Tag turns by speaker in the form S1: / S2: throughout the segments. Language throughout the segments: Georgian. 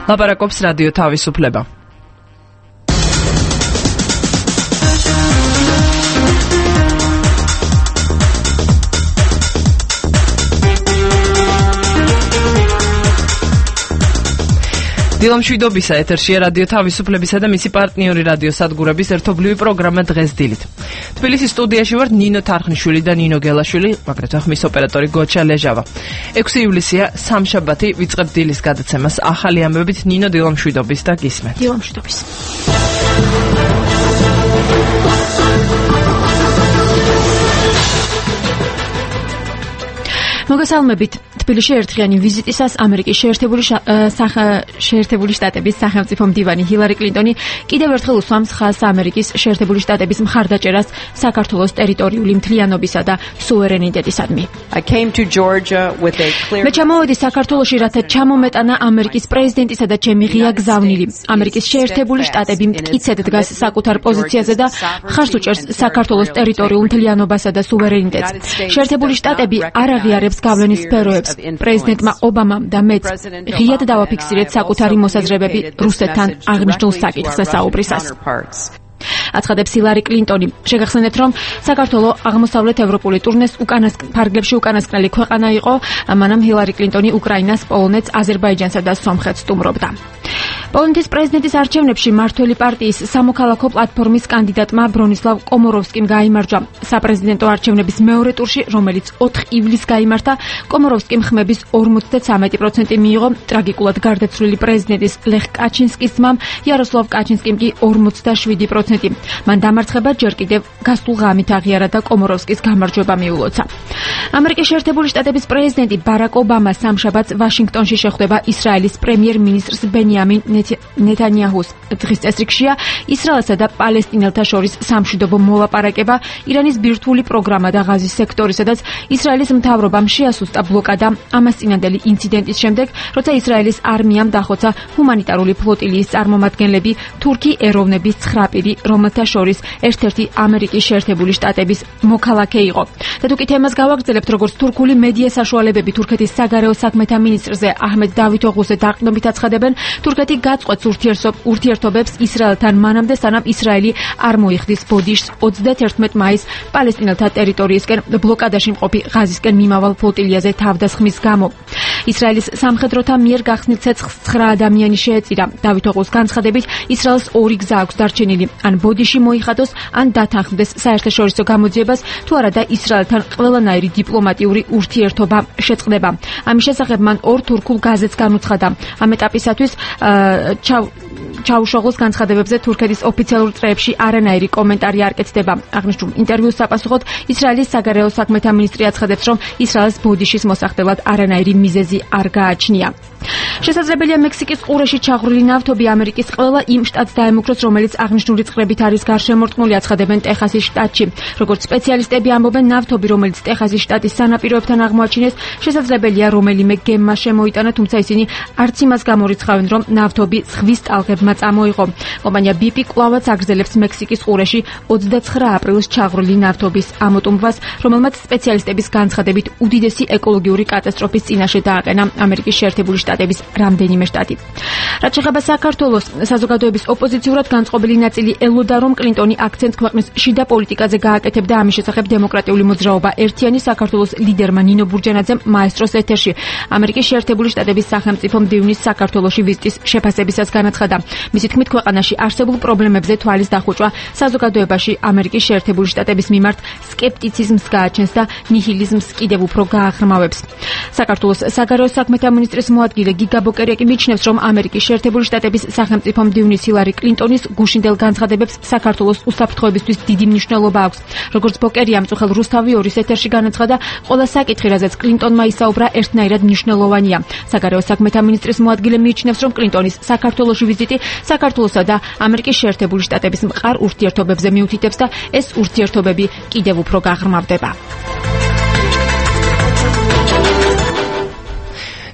S1: ლაპარაკობს რადიო თავისუფლება. დილამშვიდობისა ეთერშია რადიო თავისუფლებისა და მისი პარტნიორი რადიო სადგურების ერთობლივი პროგრამა დღეს დილით. თბილისის სტუდიაში ვარ ნინო თარხნიშვილი და ნინო გელაშვილი, აგრეთვე ხმის ოპერატორი გოჩა ლეჟავა. 6 ივლისია სამშაბათი, ვიწყებთ დილის გადაცემას ახალი ამბებით. ნინო, დილამშვიდობის და გისმენთ.
S2: დილამშვიდობის. მოგესალმებით. თბილისში ერთხიანი ვიზიტისას ამერიკის შეერთებული შტატების სახელმწიფო მდივანი ჰილარი კლინტონი კიდევ ერთხელ უსვამს ხაზს ამერიკის შეერთებული შტატების მხარდაჭერას საქართველოს ტერიტორიული მთლიანობისა და სუვერენიტეტისადმი. მე ჩამოვედი საქართველოში, რათა ჩამომეტანა ამერიკის პრეზიდენტისა და ჩემი ღია გზავნილი. ამერიკის შეერთებული შტატები მტკიცედ დგას საკუთარ პოზიციაზე და მხარს უჭერს საქართველოს ტერიტორიულ მთლიანობასა და სუვერენიტეტს. შეერთებული შტატები არ აღიარებს გავლენის სფეროებს. პრეზიდენტმა ობამამ და მეც ღიად დავაფიქსირეთ საკუთარი მოსაზრებები რუსეთთან აღნიშნულ საკითხზე საუბრისას. აცხადებს ჰილარი კლინტონი. შეგახსენებთ, რომ საქართველო აღმოსავლეთ ევროპული ტურნეს ფარგლებში უკანასკნელი ქვეყანა იყო, მანამ ჰილარი კლინტონი უკრაინას, პოლონეთს, აზერბაიჯანსა და სომხეთს სტუმრობდა. პოლონეთის პრეზიდენტის არჩევნებში მართველი პარტიის სამოქალაქო პლატფორმის კანდიდატმა ბრონისლავ კომოროვსკიმ გაიმარჯვა. საპრეზიდენტო არჩევნების მეორე ტურში, რომელიც 4 ივლისს გაიმართა, კომოროვსკიმ ხმების 53% მიიღო. ტრაგიკულად გარდაცვლილი პრეზიდენტის ლეხ კაჩინსკის ძმამ იაროსლავ კაჩინსკიმ კი 47%. მან დამარცხება ჯერ კიდევ გასულ ღამით აღიარა და კომოროვსკის გამარჯვება მიულოცა. ამერიკის შეერთებული შტატების პრეზიდენტი ბარაკ ობამა სამშაბათს ვაშინგტონში შეხვდება ისრაელის პრემიერ-მინისტრს ბენიამინ ნეთანიაჰუს. დღის წესრიგშია ისრაელსა და პალესტინელთა შორის სამშვიდობო მოლაპარაკება, ირანის ბირთვული პროგრამა და ღაზის სექტორი, სადაც ისრაელის მთავრობამ შეასუსტა ბლოკადა ამას წინანდელი ინციდენტის შემდეგ, როცა ისრაელის არმიამ დახოცა ჰუმანიტარული ფლოტილიის წარმომადგენლები, თურქი ეროვნების 9 პირი, რომელთა შორის ერთ-ერთი ამერიკის შეერთებული შტატების მოქალაქე იყო. და თუ კი თემას გავაგრძელებთ, როგორც თურქული მედია საშუალებები თურქეთის საგარეო საქმეთა მინისტრზე აჰმედ დავითოღლუზე დაყრდნობით აცხადებენ, თურქეთი გაწყვეტს ურთიერთობებს ისრაელთან მანამდე, სანამ ისრაელი არ მოიხდის ბოდიშს 31 მაისს პალესტინელთა ტერიტორიისკენ ბლოკადაში მყოფი ღაზისკენ მიმავალ ფლოტილიაზე თავდასხმის გამო. ისრაელის სამხედროთა მიერ გახსნილ ცეცხლს 9 ადამიანი შეეწირა. დავითოღლუს განცხადებით, ისრაელს ორი გზა აქვს დარჩენილი: ან ბოდიში მოიხადოს, ან დათანხმდეს საერთაშორისო გამოძიებას, თუ არა და ისრაელთან ყველანაირი დიპლომატიური ურთიერთობა შეწყდება. ამის შესახებ მან 2 თურქულ გაზეთს განუცხადა. ამ ეტაპისათვის ჩაუშოღლოს განცხადებებზე თურქეთის ოფიციალურ წრეებში არანაირი კომენტარი არ კეთდება. აღნიშნულ ინტერვიუს საპასუხოდ ისრაელის საგარეო საქმეთა მინისტრი აცხადებს, რომ ისრაელს ბოდიშის მოსახდელად არანაირი მიზეზი არ გააჩნია. შესაძლებელია მექსიკის ყურეში ჩაღრული ნავთობი ამერიკის ყველა იმ შტატს დაემუქროს, რომელიც აღნიშნული წყლებით არის გარშემორტყმული, აცხადებენ ტეხასის შტატში. როგორც სპეციალისტები ამბობენ, ნავთობი, რომელიც ტეხასის შტატის სანაპიროებთან აღმოაჩინეს, შესაძლებელია რომელიმე გემმა შემოიტანა, თუმცა ისინი არც იმას გამორიცხავენ, რომ ნავთობი ზღვის ტალღებმა წამოიღო. კომპანია BP კვლავაც აგრძელებს მექსიკის ყურეში 29 აპრილს ჩაღრული ნავთობის ამოტუმბვას, რომელმაც სპეციალისტების განცხადებით უდიდესი ეკოლოგიური კატასტროფის წინაშე დააყენა ამერიკის შეერთებული შტატების რამდენიმე შტატი. რაც შეეხება საქართველოს, საზოგადოების ოპოზიციურად განწყობილი ნაწილი ელოდა, რომ კლინტონი აქცენტს ქვეყნის შიდა პოლიტიკაზე გააკეთებდა. ამის შესახებ დემოკრატიული მოძრაობა ერთიანი საქართველოს ლიდერმა ნინო ბურჯანაძემ მაესტროს ეთერში ამერიკის შეერთებული შტატების სახელმწიფო მდივნის საქართველოში ვიზიტის შეფასებისას განაცხადა. მისი თქმით, ქვეყანაში არსებულ პრობლემებზე თვალის დახუჭვა საზოგადოებაში ამერიკის შეერთებული შტატების მიმართ სკეპტიციზმს გააჩენს და ნიჰილიზმს კიდევ უფრო გააღრმავებს. საქართველოს საგარეო საქმეთა მინისტრის მოადგილე გიგა ბოკერია კი მიიჩნევს, რომ ამერიკის შეერთებული შტატების სახელმწიფო მდივნის ჰილარი კლინტონის გუშინდელ განცხადებებს საქართველოს უსაფრთხოებისთვის დიდი მნიშვნელობა აქვს. როგორც ბოკერია მწუხელ რუსთავი 2-ის ეთერში განაცხადა, ყველა საკითხი, რაზეც კლინტონმა ისაუბრა, ერთნაირად მნიშვნელოვანია. საგარეო საქმეთა მინისტრის მოადგილე მიიჩნევს, რომ კლინტონის საქართველოში ვიზიტი საქართველოსა და ამერიკის შეერთებული შტატების მყარ ურთიერთობებზე მიუთითებს და ეს ურთიერთობები კიდევ უფრო გაღრმავდება.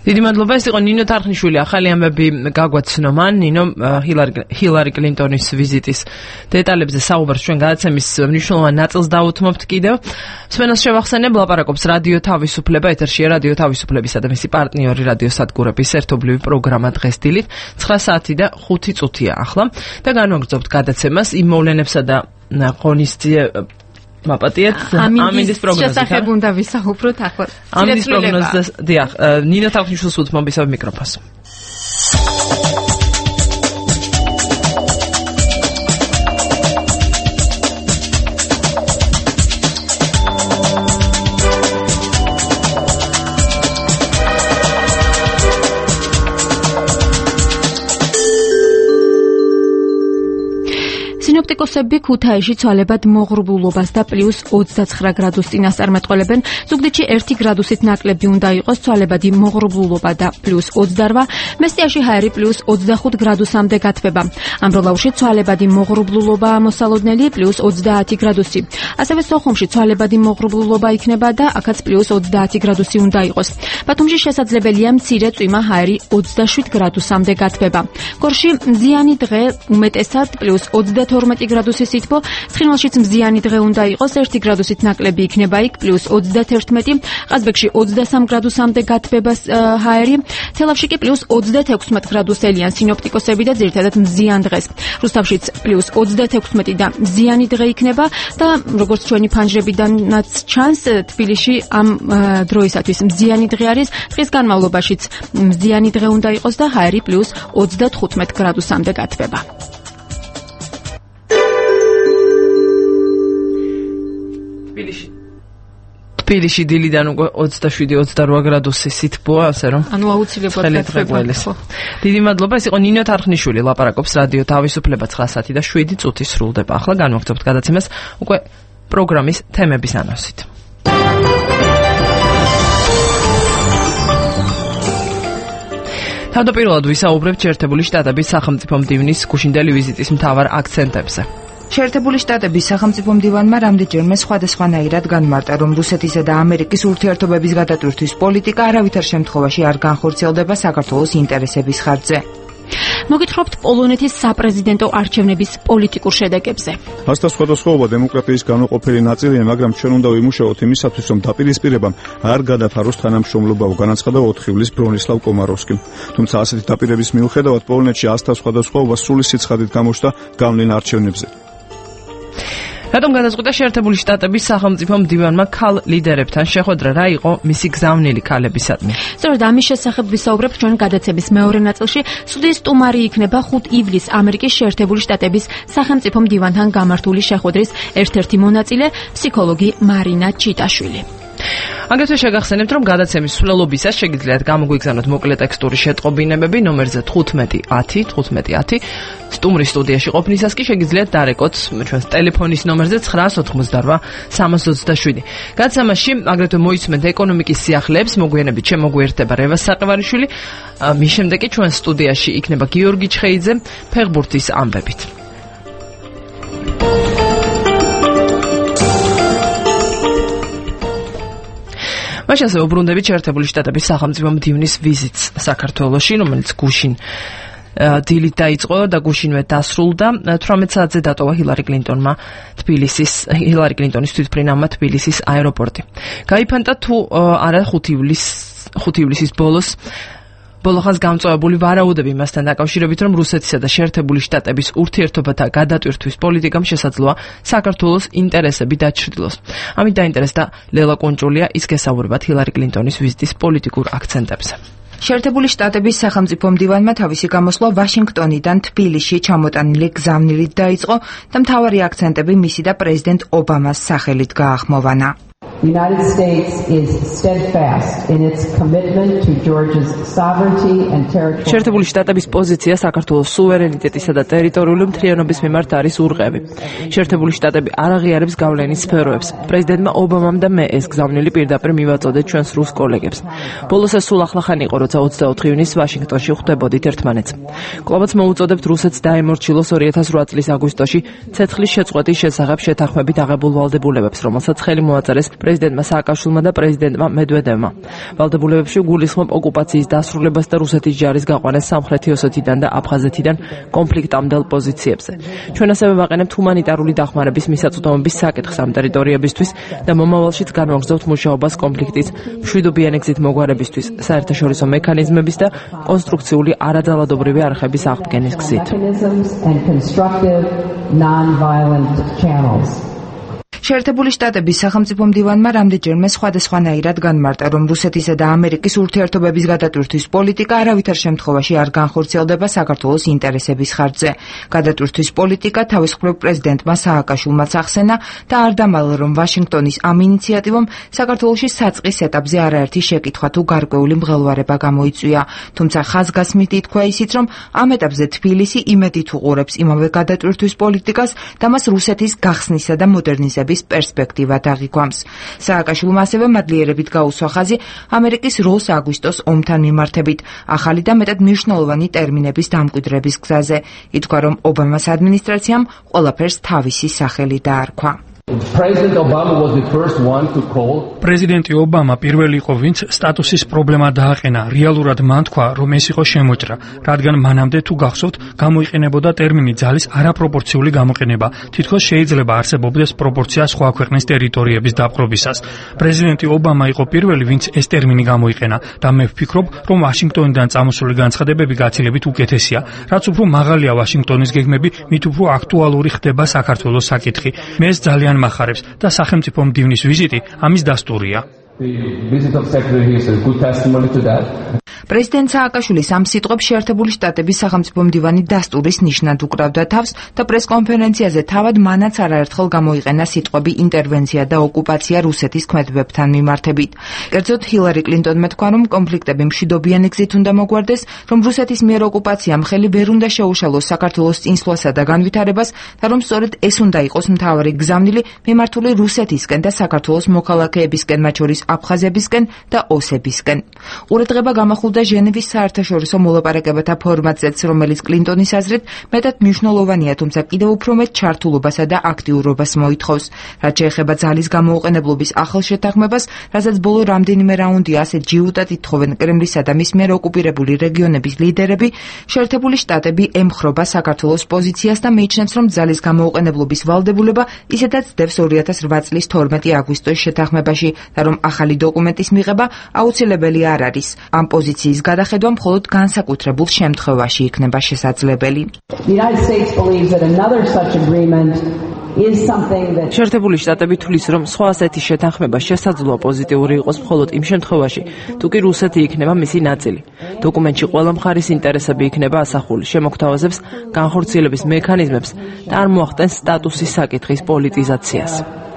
S1: დიდი მადლობა, ეს იყო ნინო თარხნიშვილი, ახალი ამბები გაგვაცნო მან, ნინო ჰილარი კლინტონის ვიზიტის დეტალებზე საუბარს ჩვენ გადაცემის მნიშვნელოვან ნაწილს დაუთმობთ კიდევ. მსმენელს შევახსენებ, ლაპარაკობს რადიო თავისუფლება, ეთერშია რადიო თავისუფლებისა და მისი პარტნიორი რადიო სადგურების ერთობლივი პროგრამა დღეს დილით 9 საათი და 5 წუთია ახლა და განვაგრძობთ გადაცემას იმ მოვლენებსა და ღონისძიებებზე მაპატიეთ ამინდის პროგნოზით.
S2: შესახებ უნდა ვისაუბროთ ახლა.
S1: ამინდის პროგნოზზე, დიახ, ნინო თარხნიშვილს უთმობისავ მიკროფონს.
S2: სინოპტიკოსები ქუთაისში ცვალებად მოღრუბლულობას და +29 გრადუს წინასწარ მეტყველებენ. ზუგდიდში 1 გრადუსით ნაკლები უნდა იყოს ცვალებადი მოღრუბლულობა და +28. მესტიაში ჰაერი +25 გრადუსამდე გათბება. ამბროლაურში ცვალებადი მოღრუბლულობაა მოსალოდნელი +30 გრადუსი. ასევე სოხუმში ცვალებადი მოღრუბლულობა იქნება და აქაც +30 გრადუსი უნდა იყოს. ბათუმში შესაძლებელია მცირე წვიმა, ჰაერი 27 გრადუსამდე გათბება. გორში მზიანი დღე უმეტესად +32 გრადუსი სითბო, ცხინვალშიც მზიანი დღე უნდა იყოს, 1 გრადუსით ნაკლები იქნება იქ +31, ყაზბეგში 23 გრადუსამდე გათბება ჰაერი, თელავში კი +36 გრადუსელიან სინოპტიკოსები და ძირითადად მზიან დღეს. რუსთავშიც +36 და მზიანი დღე იქნება და როგორც ჩვენი ფანჯრებიდანაც ჩანს, თბილისში ამ დროისათვის მზიანი დღე არის, დღის განმავლობაშიც მზიანი დღე უნდა იყოს და ჰაერი +35 გრადუსამდე გათბება.
S1: თბილისში დილიდან უკვე 27-28 გრადუსი სითბოა, ასე რომ
S2: ანუ აუცილებლად გათბება.
S1: დიდი მადლობა, ეს იყო ნინო თარხნიშვილი, ლაპარაკობს რადიო თავისუფლება 9 საათი და 7 წუთი სრულდება. ახლა განვაგრძობთ გადაცემას უკვე პროგრამის თემების ანონსით. თავდაპირველად ვისაუბრებთ შეერთებული შტატების სახელმწიფო მდივნის გუშინდელი ვიზიტის მთავარ აქცენტებზე.
S3: შეერთებული შტატების სახელმწიფო მდივანმა რამდენჯერმე სხვადასხვანაირად განმარტა, რომ რუსეთისა და ამერიკის ურთიერთობების გადატვირთვის პოლიტიკა არავითარ შემთხვევაში არ განხორციელდება საქართველოს ინტერესების ხარჯზე.
S2: მოგითხრობთ პოლონეთის საპრეზიდენტო არჩევნების პოლიტიკურ შედეგებზე.
S4: ასთა სხვადასხვაობა დემოკრატიის განუყოფელი ნაწილია, მაგრამ ჩვენ უნდა ვიმუშაოთ იმისათვის, რომ დაპირისპირებამ არ გადაფაროს თანამშრომლობაო, განაცხადა 4 ივლისს ბრონისლავ კომაროვსკიმ. თუმცა ასეთი დაპირების მიუხედავად პოლონეთში ასთა სხვადასხვაობა სრული სიცხადით გამოჩნდა გავლენ არჩევნებზე.
S1: რატომ გადაწყვიტა შეერთებული შტატების სახელმწიფო მდივანმა ქალ ლიდერებთან შეხვედრა, რა იყო მისი გზავნილი ქალებისადმი?
S2: სწორედ ამის შესახებ ვისაუბრებთ ჩვენ გადაცემის მეორე ნაწილში. სტუდიის სტუმარი იქნება 5 ივლისს ამერიკის შეერთებული შტატების სახელმწიფო მდივანთან გამართული შეხვედრის ერთ-ერთი მონაწილე, ფსიქოლოგი მარინა ჩიტაშვილი.
S1: აგრეთვე შეგახსენებთ, რომ გადაცემის სვლელობისას შეგიძლიათ გამოგვიგზავნოთ მოკლე ტექსტური შეტყობინებები ნომერზე 1510. სტუმრის სტუდიაში ყოფნისას კი შეგიძლიათ დარეკოთ ჩვენს ტელეფონის ნომერზე 988 327. გადაცემაში აგრეთვე მოისმენთ ეკონომიკის სიახლეებს, მოგვიანებით შემოგვიერთდება რევას საყევარიშვილი, მის შემდეგ კი ჩვენ სტუდიაში იქნება გიორგი ჩხეიძე ფეხბურთის ამბებით. მაშინ ასე უბრუნდებით შეერთებული შტატების სახელმწიფო მდივნის ვიზიტს საქართველოში, რომელიც გუშინ დილით დაიწყო და გუშინვე დასრულდა. 18 საათზე დატოვა ჰილარი კლინტონის თვითმფრინავმა თბილისის აეროპორტი. გაიფანტა თუ არა 5 ივლისის ბოლოს გამწვავებული ვარაუდები მასთან დაკავშირებით, რომ რუსეთისა და შეერთებული შტატების ურთიერთობათა გადატვირთვის პოლიტიკამ შესაძლოა საქართველოს ინტერესები დაჩრდილოს. ამით დაინტერესდა ლელა კუნჭულია, ის გესაუბრებათ ჰილარი კლინტონის ვიზიტის პოლიტიკურ აქცენტებზე.
S3: შეერთებული შტატების სახელმწიფო მდივანმა თავისი გამოსვლა ვაშინგტონიდან თბილისში ჩამოტანილი გზავნილით დაიწყო და მთავარი აქცენტები მისი და პრეზიდენტ ობამას სახელით გაახმოვანა.
S5: The United States is steadfast in its commitment to Georgia's sovereignty and territory.
S1: შეერთებული შტატების პოზიცია საქართველოს სუვერენიტეტისა და ტერიტორიული მთლიანობის მიმართ არის ურღევი. შეერთებული შტატები არ აღიარებს გავლენის სფეროებს. პრეზიდენტმა ობამამ და მე ეს გზავნილი პირდაპირ მივაწოდეთ ჩვენს რუს კოლეგებს. ბოლოს ეს სულ ახლახანი იყო, როცა 24 ივნისს ვაშინგტონში ხვდებოდით ერთმანეთს. კვლავაც მოუწოდებთ რუსეთს დაემორჩილოს 2008 წლის აგვისტოში ცეცხლის შეწყვეტის შესახებ შეთანხმებით აღებულ ვალდებულებებს, რომელსაც ხელი მოაწერეს პრეზიდენტმა სააკაშვილმა და პრეზიდენტმა მედვედევმა. ვალდებულებებში გულისხმობ ოკუპაციის დასრულებას და რუსეთის ჯარის გაყვანას სამხრეთი ოსეთიდან და აფხაზეთიდან კონფლიქტამდელ პოზიციებზე. ჩვენ ასევე ვაყენებთ ჰუმანიტარული დახმარების მისაწვდომობის საკითხს ამ ტერიტორიებისთვის და მომავალშიც განვაგრძობთ მუშაობას კონფლიქტის მშვიდობიანი გზით მოგვარებისთვის, საერთაშორისო მექანიზმების და კონსტრუქციული არაძალადობრივი არხების აღდგენის გზით.
S3: შეერთებული შტატების სახელმწიფო მდივანმა რამდენჯერმე სხვადასხვანაირად განმარტა, რომ რუსეთისა და ამერიკის ურთიერთობების გადატვირთვის პოლიტიკა არავითარ შემთხვევაში არ განხორციელდება საქართველოს ინტერესების ხარჯზე. გადატვირთვის პოლიტიკა თავისუფლებ პრეზიდენტმა სააკაშვილმაც ახსენა და არ დამალა, რომ ვაშინგტონის ამ ინიციატივამ საქართველოში საწყის ეტაპზე არაერთი შეკითხვა თუ გარკვეული მღელვარება გამოიწვია. თუმცა ხაზგასმით ითქვა ისიც, რომ ამ ეტაპზე თბილისი იმედით უყურებს იმავე გადატვირთვის პოლიტიკას და მას რუსეთის გახსნისა და მოდერნიზების პერსპექტივა დაღიქვამს. სააკაშვილმა ასევე მადლიერებით გაუსვა ხაზი ამერიკის როლს აგვისტოს ომთან მიმართებით, ახალი და მეტად მნიშვნელოვანი ტერმინების დამკვიდრების გზაზე. ითქვა, რომ ობამას ადმინისტრაციამ ყველაფერს თავისი სახელი დაარქვა.
S6: პრეზიდენტი ობამა პირველი იყო, ვინც სტატუსის პრობლემა დააყენა. რეალურად მან თქვა, რომ ეს იყო შემოჭრა, რადგან მანამდე თუ გახსოვთ, გამოიყენებოდა ტერმინი ძალის არაპროპორციული გამოყენება. თითქოს შეიძლება არსებობდეს პროპორცია სხვა ქვეყნის ტერიტორიების დაპყრობისას. პრეზიდენტი ობამა იყო პირველი, ვინც ეს ტერმინი გამოიყენა და მე ვფიქრობ, რომ ვაშინგტონიდან წამოსული განცხადებები გაცილებით უკეთესია. რაც უფრო მაღალია ვაშინგტონის გეგმები, მით უფრო აქტუალური ხდება საქართველოს საკითხი. მე ეს ძალიან მახარებს და სახელმწიფო მდივნის ვიზიტი ამის დასტურია.
S3: პრეზიდენტ სააკაშვილის ამ სიტყვებს შეერთებული შტატების სახელმწიფო მდივანი დასტურის ნიშნად უკრავდა თავს და პრესკონფერენციაზე თავად მანაც არაერთხელ გამოიყენა სიტყვები ინტერვენცია და ოკუპაცია რუსეთის ქმედებებთან მიმართებით. კერძოდ ჰილარი კლინტონმა თქვა, რომ კონფლიქტები მშვიდობიანი გზით უნდა მოგვარდეს, რომ რუსეთის მიერ ოკუპაციამ ხელი ვერ უნდა შეუშალოს საქართველოს წინსვლასა და განვითარებას და რომ სწორედ ეს უნდა იყოს მთავარი გზავნილი მიმართული რუსეთისკენ და საქართველოს მოქალაქეებისკენ, მათ შორის აფხაზებისკენ და ოსებისკენ. ყურადღება გამახვილდა ჟენევის საერთაშორისო მოლაპარაკებათა ფორმატზეც, რომელიც კლინტონის აზრით მეტად მნიშვნელოვანია, თუმცა კიდევ უფრო მეტ ჩართულობასა და აქტიურობას მოითხოვს. რაც შეეხება ძალის გამოუყენებლობის ახალ შეთანხმებას, რასაც ბოლო რამდენიმე რაუნდი ასეთ ჯიუტად ითხოვენ კრემლისა და მის მიერ ოკუპირებული რეგიონების ლიდერები, შეერთებული შტატები ემხრობა საქართველოს პოზიციას და მიიჩნევს, რომ ძალის გამოუყენებლობის ვალდებულება ისედაც დევს 2008 წლის 12 აგვისტოს შეთანხმებაში და რომ ახალი დოკუმენტის მიღება აუცილებელი არ არის. ამ პოზიციის გადახედვა მხოლოდ განსაკუთრებულ შემთხვევაში იქნება შესაძლებელი.
S1: შეერთებული შტატები თვლის, რომ სხვა ასეთი შეთანხმება შესაძლოა პოზიტიური იყოს მხოლოდ იმ შემთხვევაში, თუ კი რუსეთი იქნება მისი ნაწილი. დოკუმენტში ყველა მხარის ინტერესები იქნება ასახული, შემოგთავაზებს განხორციელების მექანიზმებს და არ მოახდენს სტატუსის საკითხის პოლიტიზაციას.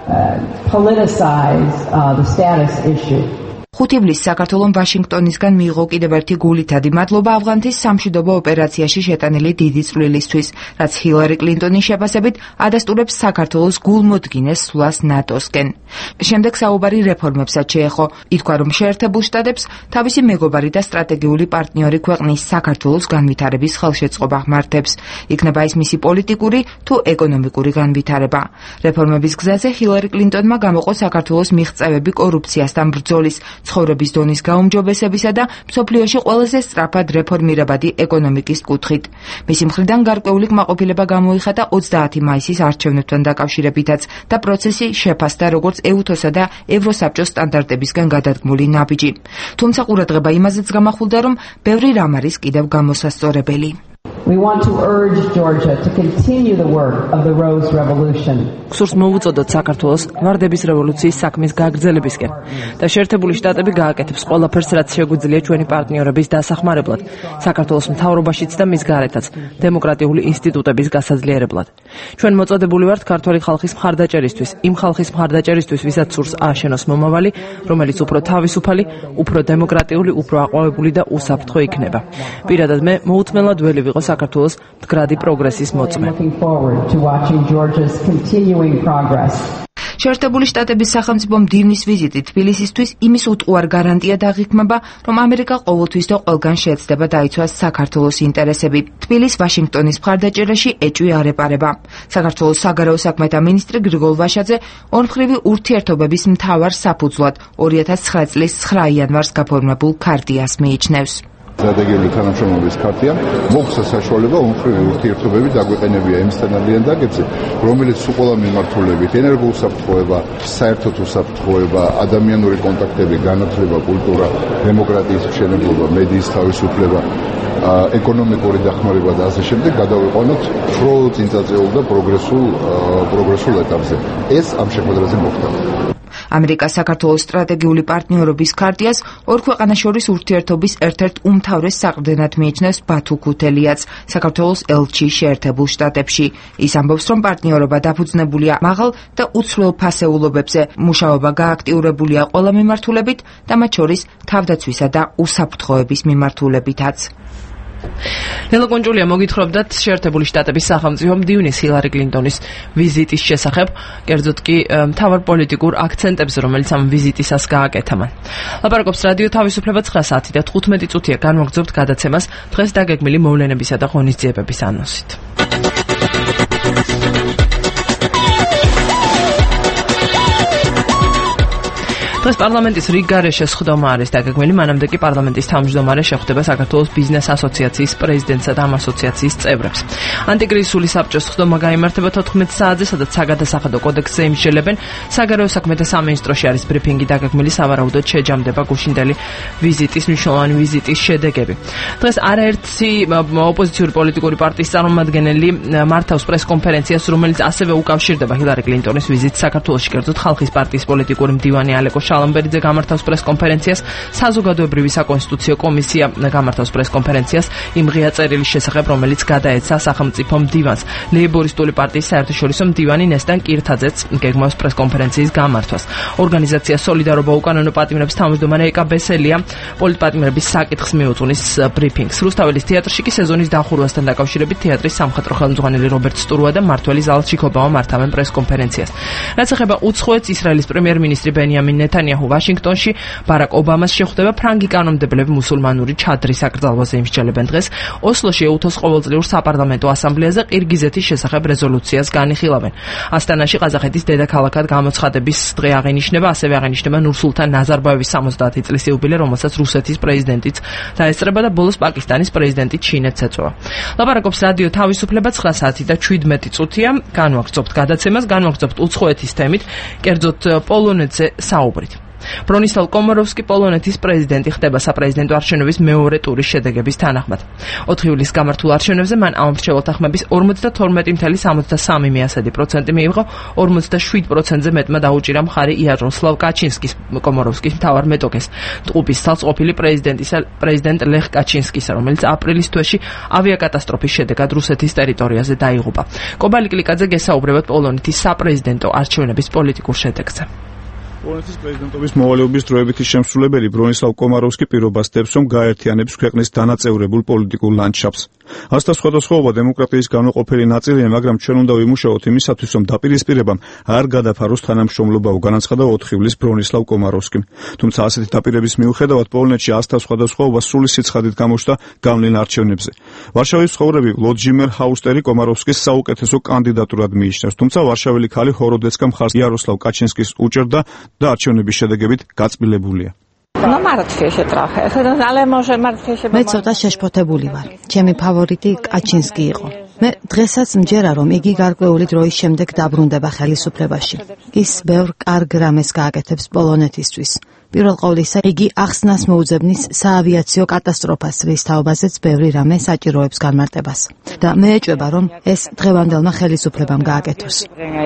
S3: ხუთივლის საქართველომ ვაშინგტონისგან მიიღო კიდევ ერთი გულითადი მადლობა ავღანეთის სამშვიდობო ოპერაციაში შეტანილი დიდი წვლილისთვის, რაც ჰილარი კლინტონის შეფასებით ადასტურებს საქართველოს გულმოდგინეს სვლას ნატოსკენ. შემდეგ საუბარი რეფორმებსაც შეეხო. ითქვა, რომ შეერთებულ შტატებს თავისი მეგობარი და სტრატეგიული პარტნიორი ქვეყნის საქართველოს განვითარების ხელშეწყობა ღმართებს. იქნება ეს მისი პოლიტიკური თუ ეკონომიკური განვითარება. რეფორმების გზაზე ჰილარი კლინტონმა გამოყო საქართველოს მიღწევები კორუფციასთან ბრძოლის, ცხოვრების დონის გაუმჯობესებისა და მსოფლიოში ყველაზე სწრაფად რეფორმირებადი ეკონომიკის კუთხით. მისი მხრიდან გარკვეული კმაყოფილება გამოიხატა 30 მაისის არჩევნებთან დაკავშირებითაც და პროცესი შეფასდა როგორც ეუთოსა და ევროსაბჭოს სტანდარტებისგან გადადგმული ნაბიჯი. თუმცა ყურადღება იმაზეც გამახვილდა, რომ ბევრი რამ არის კიდევ გამოსასწორებელი.
S5: We want to urge Georgia to continue the work of the Rose Revolution.
S1: გსურს მოვუწოდოთ საქართველოს ვარდების რევოლუციის საქმის გაგრძელებისკენ და შეერთებული შტატები გააკეთებს ყველაფერს, რაც შეგვიძლია ჩვენი პარტნიორების დასახმარებლად, საქართველოს მთავრობაშიც და მის გარეთაც, დემოკრატიული ინსტიტუტების გასაძლიერებლად. ჩვენ მოწოდებული ვართ ქართველი ხალხის მხარდაჭერისთვის, იმ ხალხის მხარდაჭერისთვის, ვისაც სურს ააშენოს მომავალი, რომელიც უფრო თავისუფალი, უფრო დემოკრატიული, უფრო აყვავებული და უსაფრთხო იქნება. პირადად მე მოუთმენლად ველი ვიყო საქართველოს მდგრადი პროგრესის მოწმე.
S3: შეერთებული შტატების სახელმწიფო მდივნის ვიზიტი თბილისისთვის იმის უტყუარ გარანტია დაღიქმება, რომ ამერიკა ყოველთვის და ყველგან შეეცდება დაიცვას საქართველოს ინტერესები. თბილის ვაშინგტონის მხარდაჭერაში ეჭვი არ ეპარება. საქართველოს საგარეო საქმეთა მინისტრი გრიგოლ ვაშაძე ორმხრივი ურთიერთობების მთავარ საფუძვლად 2009 წლის 9 იანვარს გაფორმებულ ქარტიას მიიჩნევს.
S7: Strategიული თანამშრომლობის ქარტია მოგვცა საშუალება ორმხრივი ურთიერთობები დაგვეყენებია იმ სტანდარტებზე, რომელიც უყოლა მიმართულებით ენერგოუსაფრთხოება, საერთოდ უსაფრთხოება, ადამიანური კონტაქტები, განათლება, კულტურა, დემოკრატიის მშენებლობა, მედიის თავისუფლება, ეკონომიკური დახმარება და ასე შემდეგ გადავიყვანოთ უფრო წინწაწეულ და პროგრესულ ეტაპზე. ეს ამ შეხვედრაზე მოხდა.
S3: ამერიკას საქართველოს სტრატეგიული პარტნიორობის ქარტიას ორ ქვეყანას შორის ურთიერთობის ერთ-ერთ უმთავრეს საყრდენად მიიჩნევს ბათუ ქუთელიაც, საქართველოს ელჩი შეერთებულ შტატებში. ის ამბობს, რომ პარტნიორობა დაფუძნებულია მაღალ და უცვლელ ფასეულობებზე, მუშაობა გააქტიურებულია ყველა მიმართულებით და მათ შორის თავდაცვისა და უსაფრთხოების მიმართულებითაც.
S1: ნელა კონჯულია მოგითხრობდათ შეერთებული შტატების სახელმწიფო მდივნის ჰილარი კლინტონის ვიზიტის შესახებ, კერძოდ კი მთავარ პოლიტიკურ აქცენტებზე, რომელიც ამ ვიზიტისას გააკეთა მან. ლაპარაკობს რადიო თავისუფლება 9 საათი და 15 წუთია განვაგრძობთ გადაცემას დღეს დაგეგმილი მოვლენებისა და ღონისძიებების ანონსით. დღეს პარლამენტის რიგ გარეშე სხდომა არის დაგეგმილი, მანამდე კი პარლამენტის თავმჯდომარე შეხვდება საქართველოს ბიზნეს ასოციაციის პრეზიდენტსა და ამ ასოციაციის წევრებს. ანტიკრიზისული საბჭოს სხდომა გაიმართება 14 საათზე, სადაც საგადასახადო კოდექსზე იმსჯელებენ. საგარეო საქმეთა სამინისტროში არის ბრიფინგი დაგეგმილი, სავარაუდოდ შეჯამდება გუშინდელი ვიზიტის მნიშვნელოვანი ვიზიტის შედეგები. დღეს არაერთი ოპოზიციური პოლიტიკური პარტიის წარმომადგენელი მართავს პრესკონფერენციას, რომელიც ასევე უკავშირდება ჰილარი კლინტონის ვიზიტს საქართველოში, კერძოდ ხალხის პარტიის პოლიტიკური მდივანი ალეკო შალომბერიძე გამართავს პრესკონფერენციას, საზოგადოებრივი საკონსტიტუციო კომისია გამართავს პრესკონფერენციას იმ ღია წერილის შესახებ, რომელიც გადაეცა სახელმწიფო მდივანს. ლეიბორისტული პარტიის საერთაშორისო მდივანი ნესტან კირთაძეც გეგმავს პრესკონფერენციის გამართვას. ორგანიზაცია სოლიდარობა უკანონო პატიმრების თავმჯდომარე ეკა ბესელია პოლიტპატიმრების საკითხს მიუძღვნის ბრიფინგს. რუსთაველის თეატრში კი სეზონის დახურვასთან დაკავშირებით თეატრის სამხატვრო ხელმძღვანელი რობერტ სტურუა და მმართველი ზაალ ჩიქობავა მართავენ პრესკონფერენციას. რაც ეხება უცხოეთს, ისრაელის პრემიერ-მინისტრი ბენიამინ ნეტანიაჰუ ვაშინგტონში ბარაკ ობამას შეხვდება. ფრანგი კანონმდებლები მუსულმანური ჩადრის აკრძალვაზე იმსჯელებენ დღეს. ოსლოში ეუთოს ყოველწლიურ საპარლამენტო ასამბლეაზე ყირგიზეთის შესახებ რეზოლუციას განიხილავენ. ასტანაში ყაზახეთის დედაქალაქად გამოცხადების დღე აღინიშნება, ასევე აღინიშნება ნურსულთან ნაზარბაევის 70 წლის იუბილე, რომელსაც რუსეთის პრეზიდენტიც დაესწრება და ბოლოს პაკისტანის პრეზიდენტი ჩინეთს ეწევა. ლაპარაკობს რადიო თავისუფლება 9 საათი და 17 წუთია. განვაგრძობთ გადაცემას, განვაგრძობთ უცხოეთის თემით, კერძოდ პოლონეთზე საუბრით. ბრონისლავ კომაროვსკი პოლონეთის პრეზიდენტი ხდება საპრეზიდენტო არჩევნების მეორე ტურის შედეგების თანახმად. 4 ივლისს გამართულ არჩევნებზე მან ამ მრჩეველთა ხმების 52.73% მიიღო, 47%-ზე მეტმა დაუჭირა მხარი იაროსლავ კაჩინსკის, კომაროვსკის მთავარ მეტოქეს, ტყუპის ცალს ყოფილი პრეზიდენტ ლეხ კაჩინსკისა, რომელიც აპრილის თვეში ავიაკატასტროფის შედეგად რუსეთის ტერიტორიაზე დაიღუპა. კობალი კლიკაძე გესაუბრებათ პოლონეთის საპრეზიდენტო არჩევნების პოლიტიკურ შედეგზე.
S4: პოლონეთის პრეზიდენტობის მოვალეობის დროებითი შემსრულებელი ბრონისლავ კომაროვსკი პირობას დებს, რომ გაერთიანებს ქვეყნის დანაწევრებულ პოლიტიკურ ლანდშაფტს. ასთა სხვადასხვაობა დემოკრატიის განუყოფელი ნაწილია, მაგრამ ჩვენ უნდა ვიმუშაოთ იმისათვის, რომ დაპირისპირებამ არ გადაფაროს თანამშრომლობა, განაცხადა 4 ივლისს ბრონისლავ კომაროვსკიმ. თუმცა ასეთი დაპირების მიუხედავად პოლონეთში ასთა სხვადასხვაობა სრული სიცხადით გამოჩნდა გავლენ არჩევნებზე. ვარშავის მცხოვრები ვლოდიმერ ჰაუსტერი კომაროვსკის საუკეთესო კანდიდატურად მიიჩნევს, თუმცა ვარშაველი ქალი ჰოროდეცკა მხარს იაროსლავ კაჩინსკის უჭერდა და არჩევნების შედეგებით გაწმილებულია.
S8: მე ცოტა შეშფოთებული ვარ. ჩემი ფავორიტი კაჩინსკი იყო. მე დღესაც მჯერა, რომ იგი გარკვეული დროის შემდეგ დაბრუნდება ხელისუფლებაში. ის ბევრ კარგ რამეს გააკეთებს პოლონეთისთვის. პირველ ყოვლისა, იგი ახსნას მოუძებნის საავიაციო კატასტროფას, რის თაობაზეც ბევრი რამე საჭიროებს განმარტებას. და მე ეჭვება, რომ ეს დღევანდელმა ხელისუფლებამ გააკეთოს.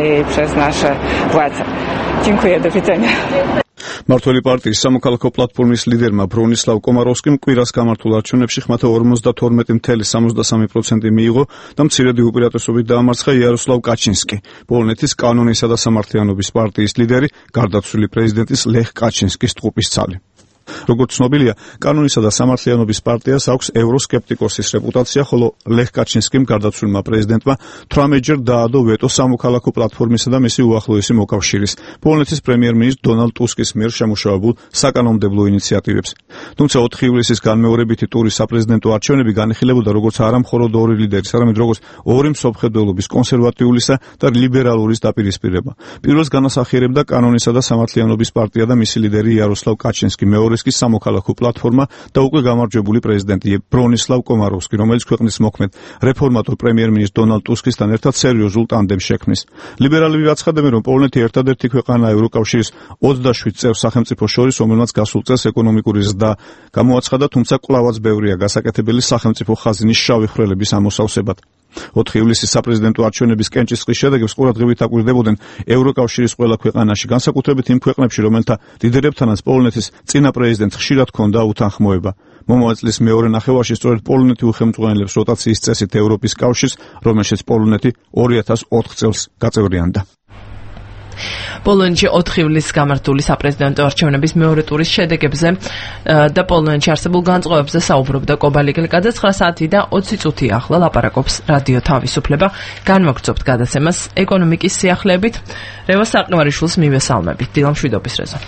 S4: მმართველი პარტიის სამოქალაქო პლატფორმის ლიდერმა ბრონისლავ კომაროვსკიმ კვირას გამართულ არჩევნებში ხმათა 52.73% მიიღო და მცირედი უპირატესობით დაამარცხა იაროსლავ კაჩინსკი, პოლონეთის კანონისა და სამართლიანობის პარტიის ლიდერი, გარდაცვლილი პრეზიდენტის ლეხ კაჩინსკის ტყუპის ცალი. როგორც ცნობილია, კანონისა და სამართლიანობის პარტიას აქვს ევროსკეპტიკოსის რეპუტაცია, ხოლო ლეხ კაჩინსკიმ გარდაცვლილმა პრეზიდენტმა 18-ჯერ დაადო ვეტო სამოქალაქო პლატფორმისა და მისი უახლოესი მოკავშირის, პოლონეთის პრემიერ-მინისტრ დონალდ ტუსკის მიერ შემუშავებულ საკანონმდებლო ინიციატივებს. თუმცა 4 ივლისის განმეორებითი ტურის საპრეზიდენტო არჩევნები განიხილებოდა როგორც არა მხოლოდ ორი ლიდერის, არამედ როგორც ორი მსოფლმხედველობის კონსერვატიულისა და ლიბერალურის დაპირისპირება. პირველს განასახიერებდა კანონისა და სამართლიანობის პარტია და მისი ლიდერი იაროსლავ კაჩინსკი, მეორეს კი სამოქალაქო პლატფორმა და უკვე გამარჯვებული პრეზიდენტი ბრონისლავ კომაროვსკი, რომელიც ქვეყნის მოქმედ რეფორმატორ პრემიერ-მინისტრ დონალდ ტუსკისთან ერთად სერიოზულ ტანდემს შექმნის. ლიბერალები აცხადებენ, რომ პოლონეთი ერთადერთი ქვეყანაა ევროკავშირის 27 წევრ სახელმწიფოს შორის, რომელმაც გასულ წელს ეკონომიკური ზრდა გამოაცხადა, თუმცა კვლავაც ბევრია გასაკეთებელი სახელმწიფო ხაზინის შავი ხვრელების ამოსავსებად. 4 ივლისის საპრეზიდენტო არჩევნების კენჭისყრის შედეგებს ყურადღებით აკვირდებოდნენ ევროკავშირის ყველა ქვეყანაში, განსაკუთრებით იმ ქვეყნებში, რომელთა ლიდერებთანაც პოლონეთის წინა პრეზიდენტს ხშირად ჰქონდა უთანხმოება. მომავალ წლის მეორე ნახევარში სწორედ პოლონეთი უხელმძღვანელებს როტაციის წესით ევროპის კავშირს, რომელშიც პოლონეთი 2004 წელს გაწევრიანდა.
S1: პოლონეთში 4 ივლისს გამართული საპრეზიდენტო არჩევნების მეორე ტურის შედეგებზე და პოლონეთში არსებულ განწყობებზე საუბრობდა კობალი გლიკაძე. 9 საათი და 20 წუთი ახლა ლაპარაკობს რადიო თავისუფლება. განვაგრძობთ გადაცემას ეკონომიკის სიახლეებით. რევაზ საყმარიშვილს მივესალმებით. დილა მშვიდობის რეზო.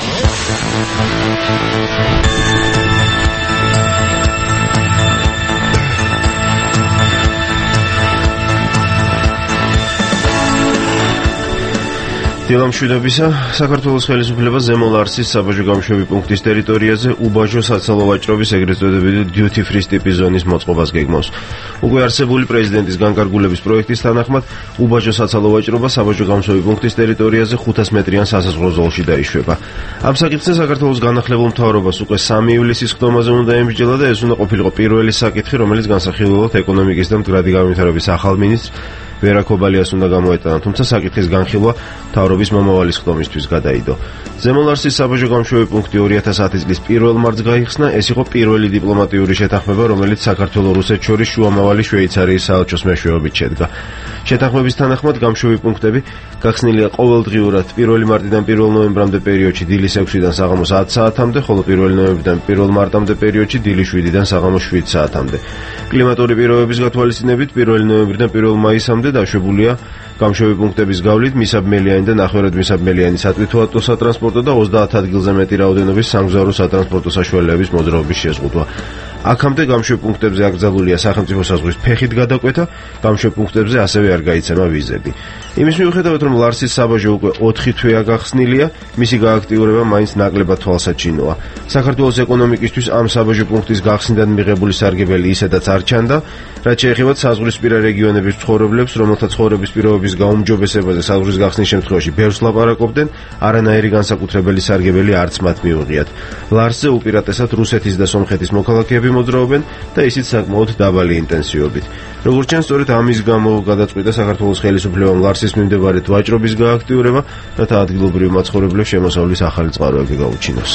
S9: დილა მშვიდობისა. საქართველოს ხელისუფლება ზემო ლარსის საბაჟო გამშვები პუნქტის ტერიტორიაზე უბაჟო საცალო ვაჭრობის ეგრეთ წოდებული duty free ტიპის ზონის მოწყობას გეგმავს. უკვე არსებული პრეზიდენტის განკარგულების პროექტის თანახმად უბაჟო საცალო ვაჭრობა საბაჟო გამშვები პუნქტის ტერიტორიაზე 500 მეტრიან სასაზღვრო ზოლში დაიშვება. ამ საკითხზე საქართველოს განახლებულ მთავრობას უკვე 3 ივლისის ხდომაზე უნდა ემსჯელა და ეს უნდა ყოფილიყო პირველი საკითხი, რომელიც განსახილველად ეკონომიკის და მდგრადი განვითარების ახალ მინისტრს ვერა ქობალიას უნდა გამოეტანა, თუმცა საკითხის განხილვა მთავრობის მომავალი ხდომისთვის გადაიდო. ზემო ლარსის საბაჟო გამშვები პუნქტი 2010 წლის 1 მარტს გაიხსნა. ეს იყო პირველი დიპლომატიური შეთანხმება, რომელიც საქართველოს-რუსეთს შორის შუამავალი შვეიცარიის საელჩოს მეშვეობით შედგა. შეთანხმების თანახმად გამშვები პუნქტები გახსნილია ყოველდღიურად 1 მარტიდან 1 ნოემბრამდე პერიოდში დილის 6-დან საღამოს 10 საათამდე, ხოლო 1 ნოემბრიდან 1 მარტამდე პერიოდში დილის 7-დან საღამოს 7 საათამდე. კლიმატური პირობების გათვალისწინებით 1 ნოემბრიდან 1 მაისამდე დაშვებულია გამშვები პუნქტების გავლით მისაბმელიანი და ნახევრად მისაბმელიანი სატვირთო სატრანსპორტო და 30 ადგილზე მეტი რაოდენობის სამგზავრო სატრანსპორტო საშუალებების მოძრაობის შეზღუდვა. აქამდე გამშვებ პუნქტებზე აკრძალულია სახელმწიფო საზღვრის ფეხით გადაკვეთა, გამშვებ პუნქტებზე ასევე არ გაიცემა ვიზები. იმის მიუხედავად, რომ ლარსის საბაჟო უკვე 4 თვეა გახსნილია, მისი გააქტიურება მაინც ნაკლებად თვალსაჩინოა. საქართველოს ეკონომიკისთვის ამ საბაჟო პუნქტის გახსნიდან მიღებული სარგებელი ისედაც არ ჩანდა, რაც შეეხება საზღვრისპირა რეგიონების მცხოვრებლებს, რომელთა ცხოვრების პირობების გაუმჯობესებაზე საზღვრის გახსნის შემთხვევაში ბევრს ლაპარაკობდნენ, არანაირი განსაკუთრებელი სარგებელი არც მათ მიუღიათ. ლარსზე უპირატესად რუსეთის და სომხეთის მოქალაქეები მოძრაობენ და ისიც საკმაოდ დაბალი ინტენსივობით. როგორც ჩანს, სწორედ ამის გამო გადაწყვიტა საქართველოს ხელისუფლებამ ლარსის მიმდებარედ ვაჭრობის გააქტიურება, რათა ადგილობრივ მაცხოვრებლებს შემოსავლის ახალი წყაროები გაუჩინოს.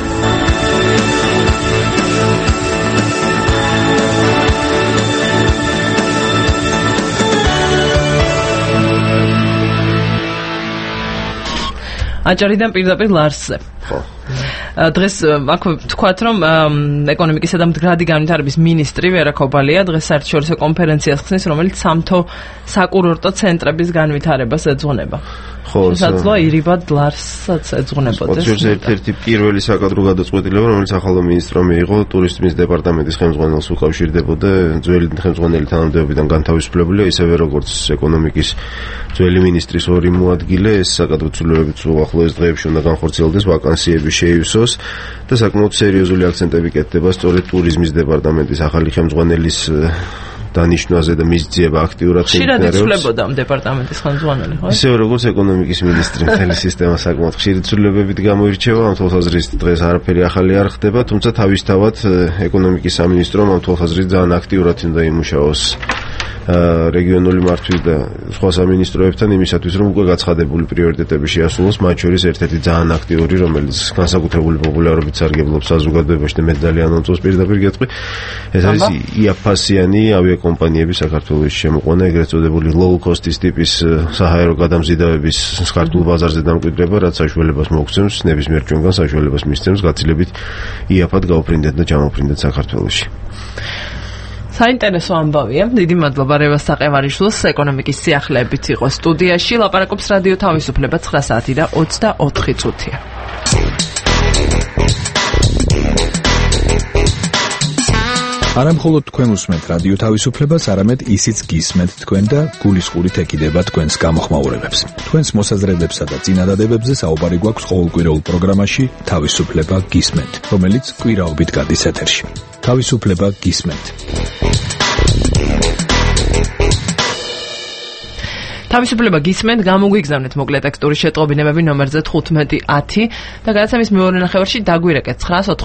S1: აჭარიდან პირდაპირ ლარსზე.
S9: ხო.
S1: დღეს აქ ვთქვათ, რომ ეკონომიკისა და მდგრადი განვითარების მინისტრი ვერა ქობალია დღეს საერთაშორისო კონფერენციას ხსნის, რომელიც სამთო საკურორტო ცენტრების განვითარებას ეძღვნება. ხო, სადღაც ირიბად ლარსაც ეძღვნებოდეს.
S9: ერთ-ერთი პირველი საკადრო გადაწყვეტილება, რომელიც ახალ მინისტრმა მიიღო, ტურიზმის დეპარტამენტის ხელმძღვანელს უკავშირდებოდა ძველი ხელმძღვანელი თანამდებობიდან განთავისუფლებულია, ისევე როგორც ეკონომიკის ძველი მინისტრის ორი მოადგილე. ეს საკადრო ცვლილებებიც უახლოეს დღეებში უნდა განხორციელდეს, ვაკანსიები შეივსოს და საკმაოდ სერიოზული აქცენტები კეთდება სწორედ ტურიზმის დეპარტამენტის ახალი ხელმძღვანელის დანიშნვაზე და მის ძიება აქტიურად
S1: ხშირად იცვლებოდა ამ დეპარტამენტის ხელმძღვანელი, ხო?
S9: ისე როგორც ეკონომიკის მინისტრი, მთელი სისტემა საკმაოდ ხშირი ცვლილებებით გამოირჩევა, ამ თვალსაზრისით დღეს არაფერი ახალი არ ხდება, თუმცა თავისთავად ეკონომიკის სამინისტრომ ამ თვალსაზრისით ძალიან აქტიურად უნდა იმუშაოს რეგიონული მართვით და სხვა სამინისტროებთან იმისათვის, რომ უკვე გაცხადებული პრიორიტეტები შეასრულოს, მათ შორის ერთ-ერთი ძალიან აქტიური, რომელიც განსაკუთრებული პოპულარობით სარგებლობს საზოგადოებაში და მე ძალიან ამწოს პირდაპირ გეტყვი. ეს არის იაფასიანი ავიაკომპანიები საქართველოს შემოყვანა, ეგრეთ წოდებული low cost-ის ტიპის საჰაერო გადამზიდავების ქართულ ბაზარზე დამკვიდრება, რაც საშუალებას მოგცემს ნებისმიერ ჩვენგან საშუალებას მისცემს გაცილებით იაფად გაუფრინდეთ და ჩამოფრინდეთ საქართველოში.
S1: საინტერესო ამბავია. დიდი მადლობა რევას საყევარიშვილს, ეკონომიკის სიახლეებით იყო სტუდიაში. ლაპარაკობს რადიო თავისუფლება 9 საათი და 24 წუთია.
S10: არა მხოლოდ თქვენ უსმენთ რადიო თავისუფლებას, არამედ ისიც გისმენთ თქვენ და გულისხმობით ეკიდება თქვენს გამოხმაურებებს. თქვენს მოსაზრებებსა და წინადადებებზე საუბარი გვაქვს ყოველკვირეულ პროგრამაში თავისუფლება გისმენთ, რომელიც კვირაობით გადის ეთერში. თავისუფლება გისმენთ.
S1: თავისუფლება გისმენთ, გამოგვიგზავნეთ მოკლე ტექსტური შეტყობინებები ნომერზე 1510 და გადაცემის მეორე ნახევარში დაგვირეკეთ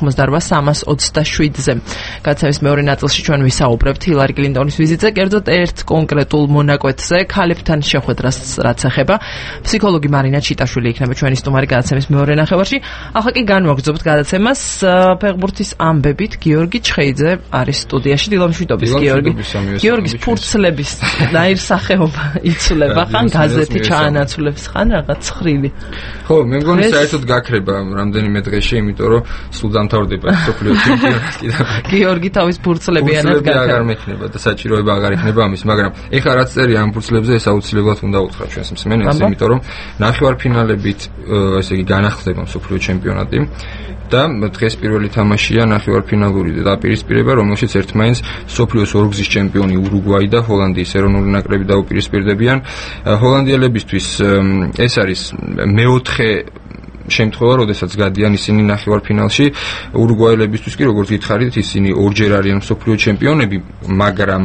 S1: 988-327-ზე. გადაცემის მეორე ნაწილში ჩვენ ვისაუბრებთ ჰილარი კლინტონის ვიზიტზე, კერძოდ ერთ კონკრეტულ მონაკვეთზე, ქალებთან შეხვედრას რაც ეხება. ფსიქოლოგი მარინა ჩიტაშვილი იქნება ჩვენი სტუმარი გადაცემის მეორე ნახევარში. ახლა კი განვაგრძობთ გადაცემას ფეხბურთის ამბებით. გიორგი ჩხეიძე არის სტუდიაში. დილამშვიდობის გიორგი. გიორგის ფურცლების ნაირსახეობა იცვლება. ხან გაზეთი ჩაანაცვლებს, ხან რაღაც ცხრილი.
S11: ხო, მე მგონი საერთოდ გაქრება რამდენიმე დღეში, იმიტომ რომ სულ დამთავრდება სოფლიო ჩემპიონატი და
S1: გიორგი თავის ფურცლებიანად
S11: გაქრება. აღარ მექნება და საჭიროება აღარ იქნება ამის, მაგრამ ეხლა რაც წერია ამ ფურცლებზე, ეს აუცილებლად უნდა უთხრა ჩვენს მსმენელს, იმიტომ რომ ნახევარფინალებით, ესე იგი, განახლდება სოფლიო ჩემპიონატი და დღეს პირველი თამაშია ნახევარფინალური დაპირისპირება, რომელშიც ერთმანეთს სოფლიოს ორგზის ჩემპიონი ურუგვაი და ჰოლანდიის ეროვნული ნაკრები დაუპირისპირდებიან. ჰოლანდიელებისთვის ეს არის მეოთხე შემთხვევა, როდესაც გადიან ისინი ნახევარფინალში. ურუგვაელებისთვის კი, როგორც გითხარით, ისინი ორჯერ არიან მსოფლიო ჩემპიონები, მაგრამ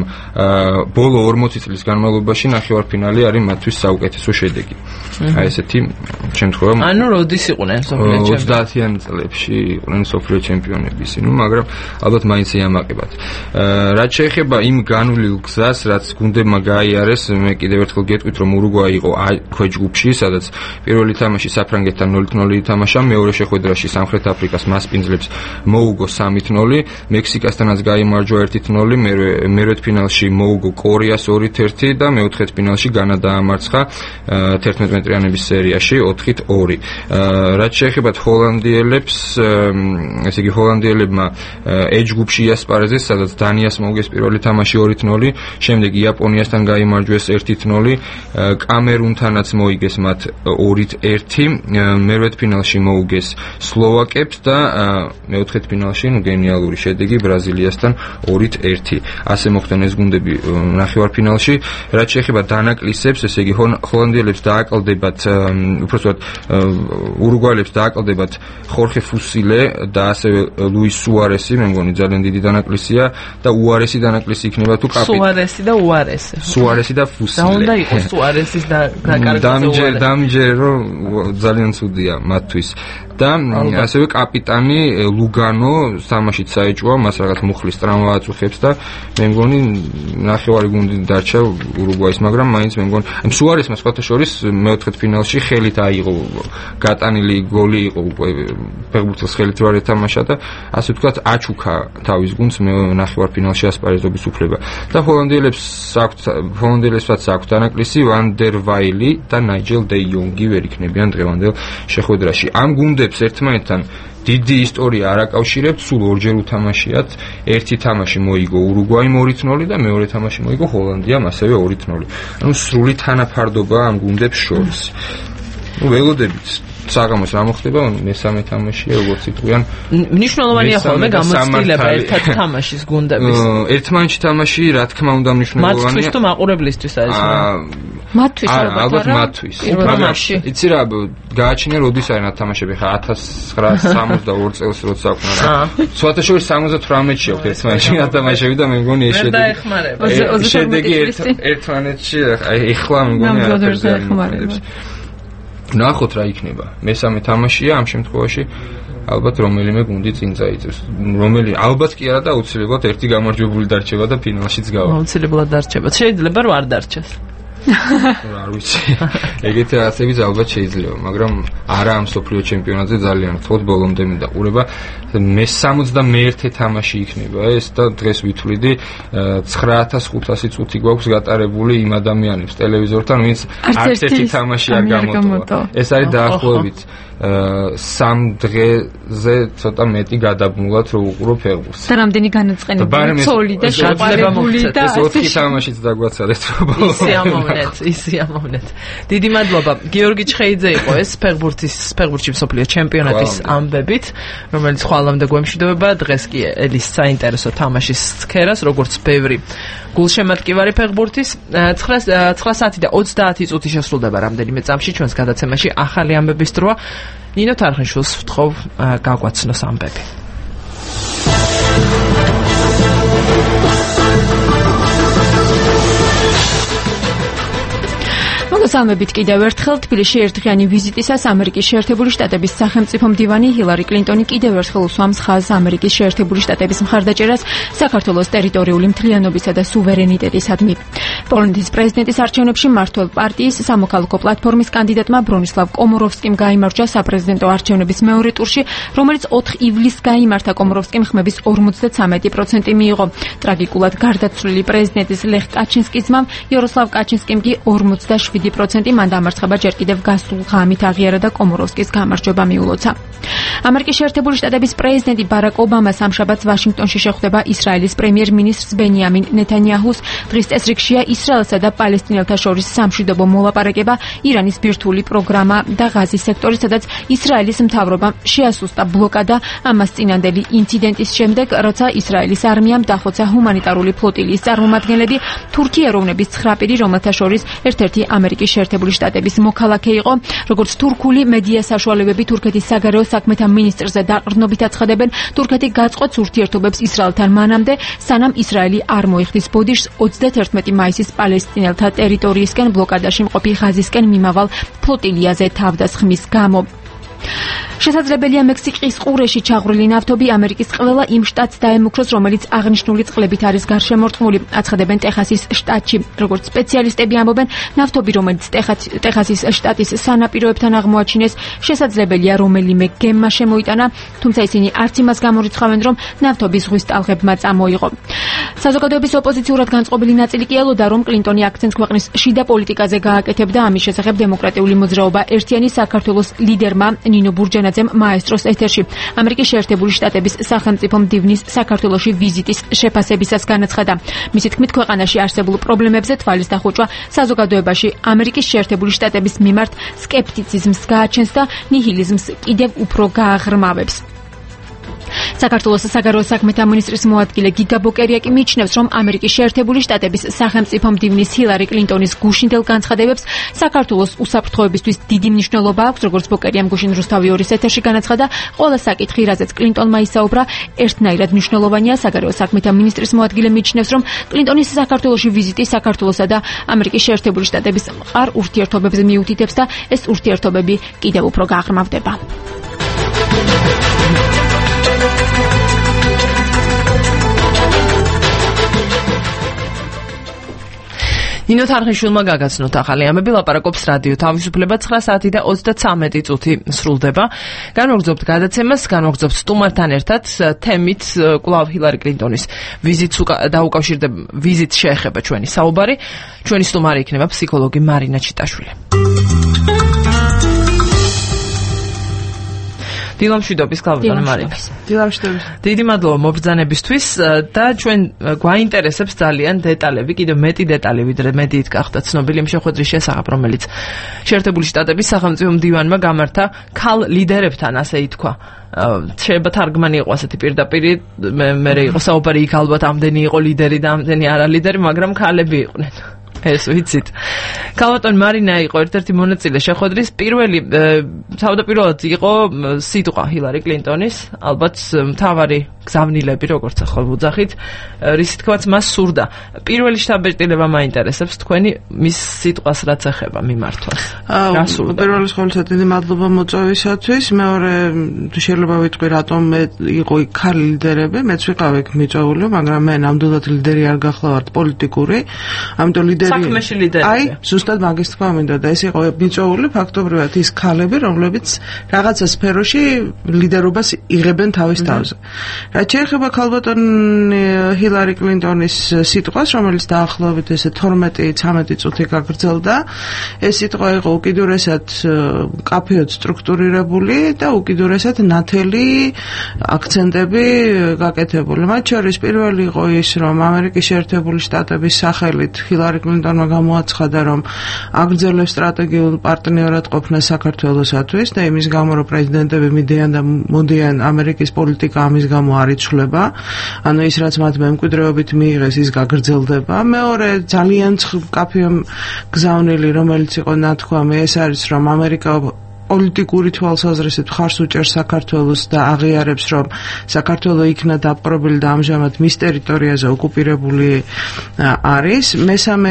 S11: ბოლო 40 წლის განმავლობაში ნახევარფინალი არის მათთვის საუკეთესო შედეგი. აი ესეთი შემთხვევა.
S1: ანუ როდის იყვნენ მსოფლიო ჩემპიონები?
S11: 30-იან წლებში იყვნენ მსოფლიო ჩემპიონები ისინი, მაგრამ ალბათ მაინც იამაყებათ. რაც შეეხება იმ განვლილ გზას, რაც გუნდებმა გაიარეს, მე კიდევ ერთხელ გეტყვით, რომ ურუგვაი იყო ქვეჯგუფში, სადაც პირველი თამაში საფრანგეთთან 0-0 თამაშა, მეორე შეხვედრაში სამხრეთ აფრიკას მასპინძლებს მოუგო 3-0, მექსიკასთანაც გაიმარჯვა 1-0, მერვეთ ფინალში მოუგო კორეას 2-1 და მეოთხეთ ფინალში განა დაამარცხა 11 მეტრიანების სერიაში 4-2. რაც შეეხება ჰოლანდიელებს, ესე იგი ჰოლანდიელებმა ეჯ ჯგუფში იასპარეზეს, სადაც დანიას მოუგეს პირველი თამაში 2-0, შემდეგ იაპონიასთან გაიმარჯვეს 1-0, კამერუნთანაც მოიგეს მათ 2-1, მერვეთ ფინალში მოუგეს სლოვაკებს და მეოთხეთ ფინალში გენიალური შედეგი ბრაზილიასთან 2-1. ასე მოხდნენ ეს გუნდები ნახევარფინალში. რაც შეეხება დანაკლისებს, ესე იგი ჰოლანდიელებს დააკლდებათ, უბრალოდ ურუგვაელებს დააკლდებათ ხორხე ფუსილე და ასევე ლუის სუარესი, მე მგონი ძალიან დიდი დანაკლისია და უარესი დანაკლისი იქნება თუ კაპიტანი.
S1: სუარესი და უარესი.
S11: სუარესი და ფუსილე.
S1: და უნდა იყოს სუარესის
S11: დამჯერო ძალიან ცუდია მათთვის. და ასევე კაპიტანი ლუგანო თამაშით საეჭვოა, მას რაღაც მუხლის ტრამვა აწუხებს და მე მგონი ნახევარი გუნდი დარჩა ურუგვაის, მაგრამ მაინც მე მგონი სუარესმა სხვათა შორის მეოთხეთ ფინალში ხელით აიღო, გატანილი გოლი იყო უკვე ფეხბურთის ხელით ვარ ეთამაშა და ასე ვთქვათ აჩუქა თავის გუნდს ნახევარ ფინალში ასპარეზობის უფლება. და ჰოლანდიელებსაც აქვს დანაკლისი, ვან დერ ვაილი და ნაიჯელ დე იონგი ვერ იქნებიან დღევანდელ შეხვედრაში. ამ გუნდებს ერთმანეთთან დიდი ისტორია არ აკავშირებთ, სულ ორჯერ უთამაშიათ. ერთი თამაში მოიგო ურუგვაიმ 2-0 და მეორე თამაში მოიგო ჰოლანდიამ ასევე 2-0. ანუ სრული თანაფარდობა ამ გუნდებს შორის. ველოდებით საღამოს რა მოხდება, მესამე თამაშია, როგორც იტყვიან.
S1: მნიშვნელოვანია ხოლმე გამოცდილება ერთად თამაშის გუნდების.
S11: ერთმანეთში თამაში, რა თქმა უნდა, მნიშვნელოვანია.
S1: მათთვის თუ მაყურებლისთვის არის.
S2: მათთვის
S11: ალბათ მათთვის. იცი რა, გააჩნია როდის არის ნათამაშები, ხა 1962 წელს როცა აქვს. სხვათა შორის 78-ში აქვს ერთმანეთში ნათამაშები და მე მგონი ეს შედეგი ერთმანეთში ეხლა მე მგონი არ ეხმარებს. ნახოთ რა იქნება. მესამე თამაშია ამ შემთხვევაში ალბათ რომელიმე გუნდი წინ წაიწევს. ალბათ კი არა და აუცილებლად ერთი გამარჯვებული დარჩება და ფინალშიც გავა.
S1: აუცილებლად დარჩება. შეიძლება რომ არ დარჩეს.
S11: არ ვიცი. ეგეთი რაღაცებიც ალბათ შეიძლება, მაგრამ არა ამ სოფლიო ჩემპიონატზე ძალიან რთულად ბოლომდე მიდაყურება. მე 61 თამაში იქნება ეს და დღეს ვითვლიდი 9500 წუთი გვაქვს გატარებული იმ ადამიანებს ტელევიზორთან, ვინც არც ერთი თამაში არ გამოტოვა. ეს არის დაახლოებით 3 დღეზე ცოტა მეტი გადაბმულად რო უყურო ფეხბურთს.
S2: და რამდენი განაწყენებული ცოლი და შეყარებული და
S11: 4 თამაშიც დაგვაცადეთ რო
S1: ისიამოვნეთ. დიდი მადლობა. გიორგი ჩხეიძე იყო ეს ფეხბურთში მსოფლიო ჩემპიონატის ამბებით, რომელიც ხვალამდე გვემშვიდობება. დღეს კი ელის საინტერესო თამაშის სქერას, როგორც ბევრი გულშემატკივარი ფეხბურთის 9 საათი და 30 წუთი შესრულდება რამდენიმე წამში ჩვენს გადაცემაში ახალი ამბების დროა. ნინო თარხნიშვილს ვთხოვ გაგვაცნოს ამბები.
S2: მოგესალმებით კიდევ ერთხელ თბილისში ერთდღიანი ვიზიტისას ამერიკის შეერთებული შტატების სახელმწიფო მდივანი ჰილარი კლინტონი კიდევ ერთხელ უსვამს ხაზს ამერიკის შეერთებული შტატების მხარდაჭერას საქართველოს ტერიტორიული მთლიანობისა და სუვერენიტეტისადმი. პოლონეთის პრეზიდენტის არჩევნებში მმართველ პარტიის სამოქალაქო პლატფორმის კანდიდატმა ბრონისლავ კომოროვსკიმ გაიმარჯვა საპრეზიდენტო არჩევნების მეორე ტურში, რომელიც 4 ივლისს გაიმართა. კომოროვსკიმ ხმების 53% მიიღო. ტრაგიკულად გარდაცვლილი პრეზიდენტის ლეხ კაჩინსკის ძმამ იაროსლავ კაჩინსკიმ კი 47% მან დამარცხება ჯერ კიდევ გასულ ღამით აღიარა და კომოროვსკის გამარჯვება მიულოცა. ამერიკის შეერთებული შტატების პრეზიდენტი ბარაკ ობამა სამშაბათს ვაშინგტონში შეხვდება ისრაელის პრემიერ-მინისტრს ბენიამინ ნეთანიაჰუს. დღის წესრიგშია ისრაელსა და პალესტინელთა შორის სამშვიდობო მოლაპარაკება, ირანის ბირთვული პროგრამა და ღაზის სექტორი, სადაც ისრაელის მთავრობამ შეასუსტა ბლოკადა ამას წინანდელი ინციდენტის შემდეგ, როცა ისრაელის არმიამ დახოცა ჰუმანიტარული ფლოტილიის წარმომადგენლები. თურქია ეროვნების 9 პირი, რომელთა შორის ერთ-ერთი ამერიკის შეერთებული შტატების მოქალაქე იყო. როგორც თურქული მედია საშუალებები თურქეთის საგარეო საქმეთა მინისტრზე დაყრდნობით აცხადებენ, თურქეთი გაწყვეტს ურთიერთობებს ისრაელთან მანამდე, სანამ ისრაელი არ მოიხდის ბოდიშს 31 მაისის პალესტინელთა ტერიტორიისკენ ბლოკადაში მყოფი ღაზისკენ მიმავალ ფლოტილიაზე თავდასხმის გამო. შესაძლებელია მექსიკის ყურეში ჩაღვრილი ნავთობი ამერიკის ყველა იმ შტატს დაემუქროს, რომელიც აღნიშნული წყლებით არის გარშემორტყმული, აცხადებენ ტეხასის შტატში. როგორც სპეციალისტები ამბობენ, ნავთობი, რომელიც ტეხასის შტატის სანაპიროებთან აღმოაჩინეს, შესაძლებელია რომელიმე გემმა შემოიტანა, თუმცა ისინი არც იმას გამორიცხავენ, რომ ნავთობი ზღვის ტალღებმა წამოიღო. საზოგადოების ოპოზიციურად განწყობილი ნაწილი კი ელოდა, რომ კლინტონი აქცენტს ქვეყნის შიდა პოლიტიკაზე გააკეთებდა. ამის შესახებ დემოკრატიული მოძრაობა ერთიანი საქართველოს ლიდერმა ნინო ბურჯანაძემ მაესტროს ეთერში ამერიკის შეერთებული შტატების სახელმწიფო მდივნის საქართველოში ვიზიტის შეფასებისას განაცხადა. მისი თქმით, ქვეყანაში არსებულ პრობლემებზე თვალის დახუჭვა საზოგადოებაში ამერიკის შეერთებული შტატების მიმართ სკეპტიციზმს გააჩენს და ნიჰილიზმს კიდევ უფრო გააღრმავებს. საქართველოს საგარეო საქმეთა მინისტრის მოადგილე გიგა ბოკერია კი მიიჩნევს, რომ ამერიკის შეერთებული შტატების სახელმწიფო მდივნის ჰილარი კლინტონის გუშინდელ განცხადებებს საქართველოს უსაფრთხოებისთვის დიდი მნიშვნელობა აქვს. როგორც ბოკერიამ გუშინ რუსთავი 2-ის ეთერში განაცხადა, ყველა საკითხი, რაზეც კლინტონმა ისაუბრა, ერთნაირად მნიშვნელოვანია. საგარეო საქმეთა მინისტრის მოადგილე მიიჩნევს, რომ კლინტონის საქართველოში ვიზიტი საქართველოსა და ამერიკის შეერთებული შტატების მყარ ურთიერთობებს მიუთითებს და ეს ურთიერთობები კიდევ უფრო გააღრმავდება.
S1: ნინო თარხნიშვილმა გაგაცნოთ ახალი ამბები, ლაპარაკობს რადიო თავისუფლება 9 საათი და 33 წუთი სრულდება. განვაგრძობთ გადაცემას, განვაგრძობთ სტუმართან ერთად თემით კვლავ ჰილარი კლინტონის ვიზიტს დაუკავშირდება, ვიზიტს შეეხება ჩვენი საუბარი. ჩვენი სტუმარი იქნება ფსიქოლოგი მარინა ჩიტაშვილი. დილამშვიდობის კლავდან მარინა.
S3: დილამშვიდობის.
S1: დიდი მადლობა მობრძანებისთვის და ჩვენ გვაინტერესებს ძალიან დეტალები, კიდევ მეტი დეტალი ვიდრე მედიით გახდა ცნობილი იმ შეხვედრის შესახებ, რომელიც შეერთებული შტატების სახელმწიფო მდივანმა გამართა ქალ ლიდერებთან, ასე ითქვა. შეიძლება თარგმანი იყო ასეთი პირდაპირი, მე იყო საუბარი იქ ალბათ ამდენი იყო ლიდერი და ამდენი არა ლიდერი, მაგრამ ქალები იყვნენ. ეს ვიცით. ქალბატონი მარინა იყო ერთ-ერთი მონაწილე შეხვედრის პირველი თავდაპირველად იყო სიტყვა ჰილარი კლინტონის, ალბათ მთავარი გზავნილები, როგორც ახლა ვუძახით, რისი თქმაც მას სურდა. პირველი შთაბეჭდილება მაინტერესებს თქვენი მის სიტყვას რაც ეხება მიმართვას. რა სურდა?
S12: პირველი ყოველთვის დიდი მადლობა მოწვევისათვის. მეორე შეიძლება ვიტყვი რატომ იყო ქალი ლიდერები, მეც ვიყავი მიწვეული, მაგრამ მე ნამდვილად ლიდერი არ გახლავართ პოლიტიკური. ამიტომ ლიდერი
S1: საქმეში ლიდერია.
S12: აი, ზუსტად მაგის თქვა მინდა და ეს იყო მიწვეული ფაქტობრივად ის ქალები, რომლებიც რაღაცა სფეროში ლიდერობას იღებენ თავის თავზე. რაც შეეხება ქალბატონი ჰილარი კლინტონის სიტყვას, რომელიც დაახლოებით ესე 12-13 წუთი გაგრძელდა, ეს სიტყვა იყო უკიდურესად კაფეოდ სტრუქტურირებული და უკიდურესად ნათელი აქცენტები გაკეთებული. მათ შორის პირველი იყო ის, რომ ამერიკის შეერთებული შტატების სახელით ჰილარი კლინტონმა გამოაცხადა, რომ აგრძელებს სტრატეგიულ პარტნიორად ყოფნა საქართველოსათვის და იმის გამო, რომ პრეზიდენტები მიდიან და მოდიან ამერიკის პოლიტიკა ამის გამო არ იცვლება. ანუ ის რაც მათ მემკვიდრეობით მიიღეს, ის გაგრძელდება. მეორე ძალიან კაფეო გზავნილი, რომელიც იყო ნათქვამი, ეს არის, რომ ამერიკა პოლიტიკური თვალსაზრისით ხარს უჭერს საქართველოს და აღიარებს, რომ საქართველო იქნა დაპყრობილი და ამჟამად მის ტერიტორიაზე ოკუპირებული არის. მესამე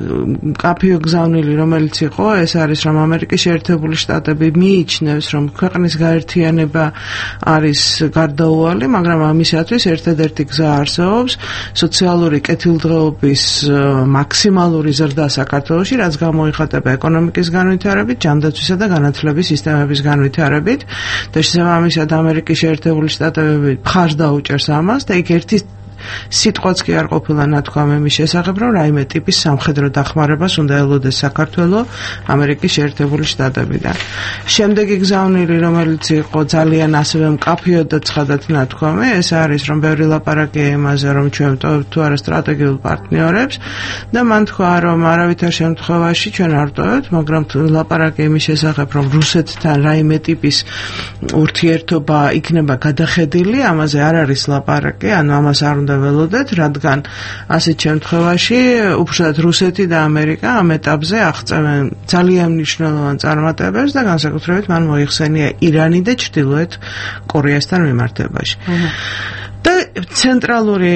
S12: კაფეო გზავნილი, რომელიც იყო, ეს არის, რომ ამერიკის შეერთებული შტატები მიიჩნევს, რომ ქვეყნის გაერთიანება არის გარდაუვალი, მაგრამ ამისათვის ერთადერთი გზა არსებობს სოციალური კეთილდღეობის მაქსიმალური ზრდა საქართველოში, რაც გამოიხატება ეკონომიკის განვითარებით, ჯანდაცვისა და განათლების სისტემების განვითარებით და შესაბამისად ამერიკის შეერთებული შტატები მხარს დაუჭერს ამას და იქ ერთი სიტყვაც კი არ ყოფილა ნათქვამი მის შესახებ, რომ რაიმე ტიპის სამხედრო დახმარებას უნდა ელოდეს საქართველოს ამერიკის შეერთებული შტატებიდან. შემდეგი გზავნილი, რომელიც იყო ძალიან ასევე მკაფიო და ცხადად ნათქვამი, ეს არის, რომ ბევრი ლაპარაკია იმაზე, რომ ჩვენ ვტოვებთ თუ არა სტრატეგიულ პარტნიორებს და მან თქვა, რომ არავითარ შემთხვევაში ჩვენ არ ვტოვებთ, მაგრამ ლაპარაკია იმის შესახებ, რომ რუსეთთან რაიმე ტიპის ურთიერთობა იქნება გადახედილი, ამაზე არ არის ლაპარაკი, ანუ ამას არ უნდა ველოდეთ, რადგან ასეთ შემთხვევაში უბრალოდ რუსეთი და ამერიკა ამ ეტაპზე აღწევენ ძალიან მნიშვნელოვან წარმატებებს და განსაკუთრებით მან მოიხსენია ირანი და ჩრდილოეთ კორეასთან მიმართებაში. და ცენტრალური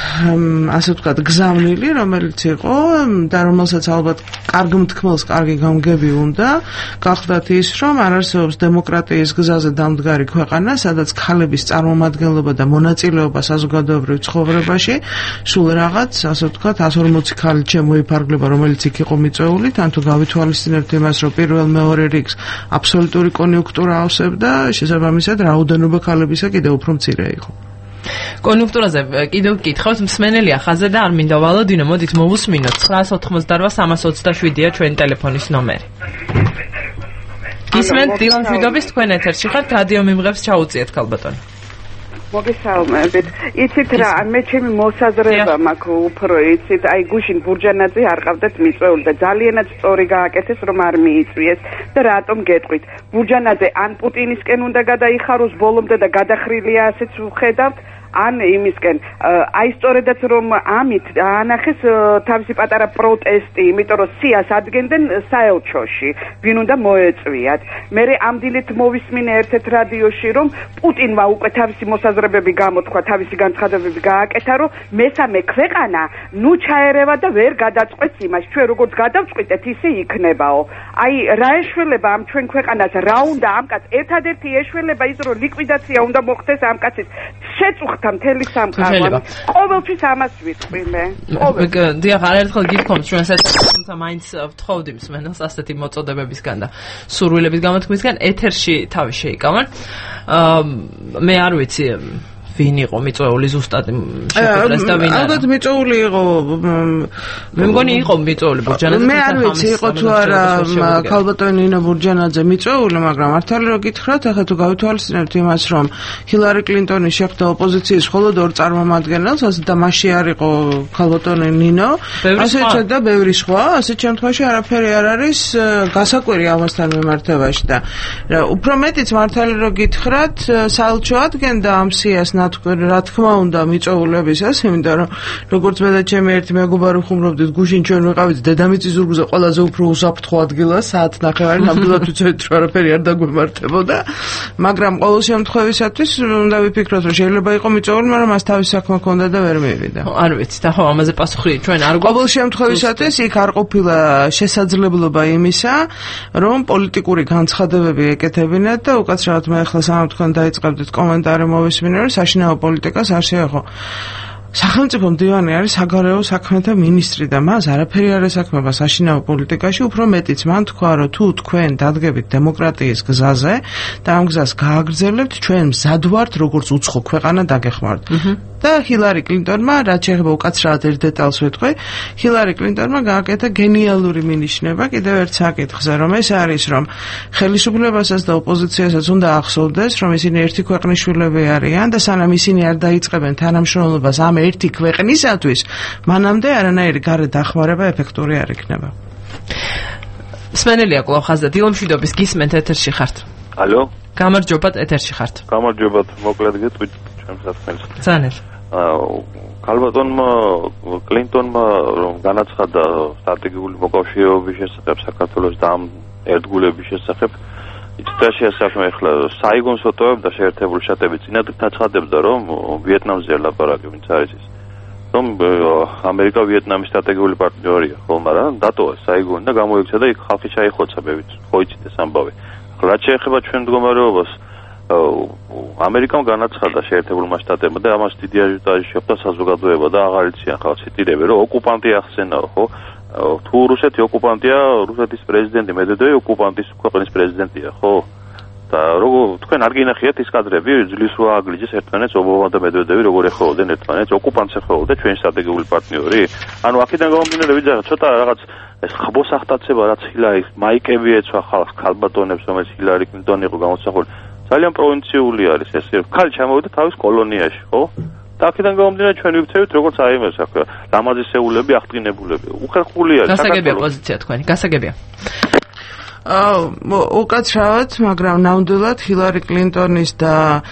S12: ასე ვთქვათ გზავნილი, რომელიც იყო და რომელსაც ალბათ კარგ მთქმელს კარგი გამგები უნდა, გახლდათ ის, რომ არ არსებობს დემოკრატიის გზაზე დამდგარი ქვეყანა, სადაც ქალების წარმომადგენლობა და მონაწილეობა საზოგადოებრივ ცხოვრებაში სულ რაღაც, ასე ვთქვათ, 140 ქალი შემოიფარგლება, რომელიც იქ იყო მიწვეული, თან თუ გავითვალისწინებთ იმას, რომ პირველ-მეორე რიგს აბსოლუტური კონიუნქტურა ავსებდა, შესაბამისად რაოდენობა ქალებისა კიდევ უფრო მცირე იყო.
S1: კონიუნქტურაზე კიდევ გკითხავთ, მსმენელია ხაზზე და არ მინდა ვალოდინო, მოდით მოვუსმინოთ. 988-327-ია ჩვენი ტელეფონის ნომერი. გისმენთ დილან შვიდობის, თქვენ ეთერში ხართ, რადიო მიმღებს ჩაუწიეთ ქალბატონი.
S13: მოგესალმებით. იცით რა, მე ჩემი მოსაზრება მაქვს უფრო, იცით, აი გუშინ ბურჯანაძე არ ყავდათ მიწვეული და ძალიანაც სწორი გააკეთეს, რომ არ მიიწვიეს და რატომ გეტყვით? ბურჯანაძე ან პუტინისკენ უნდა გადაიხაროს ბოლომდე და გადახრილია ასეც ვხედავთ, ან იმისკენ, აი სწორედაც რომ ამით აანახეს თავისი პატარა პროტესტი, იმიტომ რომ სიას ადგენდნენ საელჩოში, ვინ უნდა მოეწვიათ. მე ამ დილით მოვისმინე ერთ-ერთ რადიოში, რომ პუტინმა უკვე თავისი მოსაზრებები გამოთქვა, თავისი განცხადებები გააკეთა, რომ მესამე ქვეყანა ნუ ჩაერევა და ვერ გადაწყვეტს იმას. ჩვენ როგორც გადავწყვიტეთ, ისე იქნებაო. აი რა ეშველება ამ ჩვენ ქვეყანას, რა უნდა ამ კაცს, ერთადერთი ეშველება ის, რომ ლიკვიდაცია უნდა მოხდეს ამ კაცის. შეწუხდა მთელი სამყარო. ყოველთვის ამას ვიტყვი მე.
S1: დიახ, არაერთხელ გიქონთ ჩვენ საერთოდ, თუმცა მაინც ვთხოვდი მსმენელს ასეთი მოწოდებებისგან და სურვილების გამოთქმისგან ეთერში თავი შეიკავან. მე არ ვიცი ვინ იყო მიწვეული ზუსტად შეხვედრას და ვინ არა.
S12: ალბათ მიწვეული იყო.
S1: მე მგონი იყო მიწვეული ბურჯანაძე.
S12: მე არ ვიცი იყო თუ არა ქალბატონი ნინო ბურჯანაძე მიწვეული, მაგრამ მართალი რომ გითხრათ, ახლა თუ გავითვალისწინებთ იმას, რომ ჰილარი კლინტონი შეხვდა ოპოზიციის მხოლოდ ორ წარმომადგენელს, ასე და მასში არ იყო ქალბატონი ნინო, ასეც და ბევრი სხვა, ასეთ შემთხვევაში არაფერი არ არის გასაკვირი ამასთან მიმართებაში და უფრო მეტიც მართალი რომ გითხრათ, საელჩო ადგენდა ამ სიას რა თქმა უნდა მიწვეულებისას, იმიტომ რომ როგორც მე და ჩემი ერთი მეგობარი ხუმრობდით გუშინ ჩვენ ვიყავით დედამიწის ზურგზე ყველაზე უფრო უსაფრთხო ადგილას საათ ნახევარი ნამდვილად ვიცით რომ არაფერი არ დაგვემართებოდა, მაგრამ ყოველ შემთხვევისათვის უნდა ვიფიქროთ რომ შეიძლება იყო მიწვეული, მაგრამ მას თავის საქმე ჰქონდა და ვერ მივიდა.
S1: არ ვიცი და ხო ამაზე პასუხი ჩვენ არ გვაქვს.
S12: ყოველ შემთხვევისათვის იქ არ ყოფილა შესაძლებლობა იმისა, რომ პოლიტიკური განცხადებები ეკეთებინათ და უკაცრავად მე ახლა სანამ თქვენ დაიწყებდით კომენტარი მოვისმინე, რომ საშინაო პოლიტიკას არ შეეხო. სახელმწიფო მდივანი არის საგარეო საქმეთა მინისტრი და მას არაფერი არ ესაქმება საშინაო პოლიტიკაში, უფრო მეტიც მან თქვა, რომ თუ თქვენ დადგებით დემოკრატიის გზაზე და ამ გზას გააგრძელებთ, ჩვენ მზად ვართ როგორც უცხო ქვეყანა დაგეხმართ. და ჰილარი კლინტონმა, რაც შეეხება უკაცრავად ერთ დეტალს ვეთქვი, ჰილარი კლინტონმა გააკეთა გენიალური მინიშნება კიდევ ერთ საკითხზე, რომ ეს არის, რომ ხელისუფლებასაც და ოპოზიციასაც უნდა ახსოვდეს, რომ ისინი ერთი ქვეყნის შვილები არიან და სანამ ისინი არ დაიწყებენ თანამშრომლობას ამ ერთი ქვეყნისათვის, მანამდე არანაირი გარე დახმარება ეფექტური არ იქნება.
S1: სმენელია კვლავ ხაზდა დილომშვიდობის გისმენთ ეთერში ხართ.
S14: ალო.
S1: გამარჯობათ ეთერში ხართ.
S14: გამარჯობათ, მოკლედ გეტყვით ჩემს საქმეს.
S1: ძალიან.
S14: ქალბატონმა კლინტონმა რომ განაცხადა სტრატეგიული მოკავშირეობის შესახებ საქართველოს და ამ ერთგულების შესახებ, იცით რა საქმე ახლა საიგონს ოტოებდა შეერთებული შტატები წინათ დაცხადებდა რომ ვიეტნამზე ლაპარაკი ვინც არის ის რომ ამერიკა ვიეტნამის სტრატეგიული პარტნიორია ხო მაგრამ დატოვა საიგონი და გამოიქცა და იქ ხალხი ჩაიხოცა მე ვიცი ხო იცით ეს ამბავი რა შეეხება ჩვენ მდგომარეობას ამერიკამ განაცხადა შეერთებულმა შტატებმა და ამას დიდი აჟიოტაჟი შეხვდა საზოგადოება და აღარ იციან ხალხი ციტირები რომ ოკუპანტი ახსენაო ხო თუ რუსეთი ოკუპანტია, რუსეთის პრეზიდენტი მედვედევი ოკუპანტის ქვეყნის პრეზიდენტია, ხო? და როგორ თქვენ არ გინახიათ ის კადრები, ძლის რო აგლიჯეს ერთმანეთს ობამა და მედვედევი როგორ ეხმაურობდნენ ერთმანეთს, ოკუპანტს ეხმაურობდა ჩვენი სტრატეგიული პარტნიორი? ანუ აქედან გამომდინარე ვიძახა ცოტა რაღაც ეს ხბოსახტაცება რაც ჰილარი მაიკები ეცვა ხალხს, ქალბატონებს, რომელიც ჰილარი კლინტონი იყო გამოსახული. ძალიან პროვინციული არის ეს. ხალი ჩამოვიდა თავის კოლონიაში, ხო? და აქედან გამომდინარე ჩვენ ვიქცევით როგორც აი ეს ახლა ლამაზისეულები, აღტკინებულები. უხერხული არის.
S1: გასაგებია პოზიცია თქვენი, გასაგებია.
S12: უკაცრავად, მაგრამ ნამდვილად ჰილარი კლინტონის და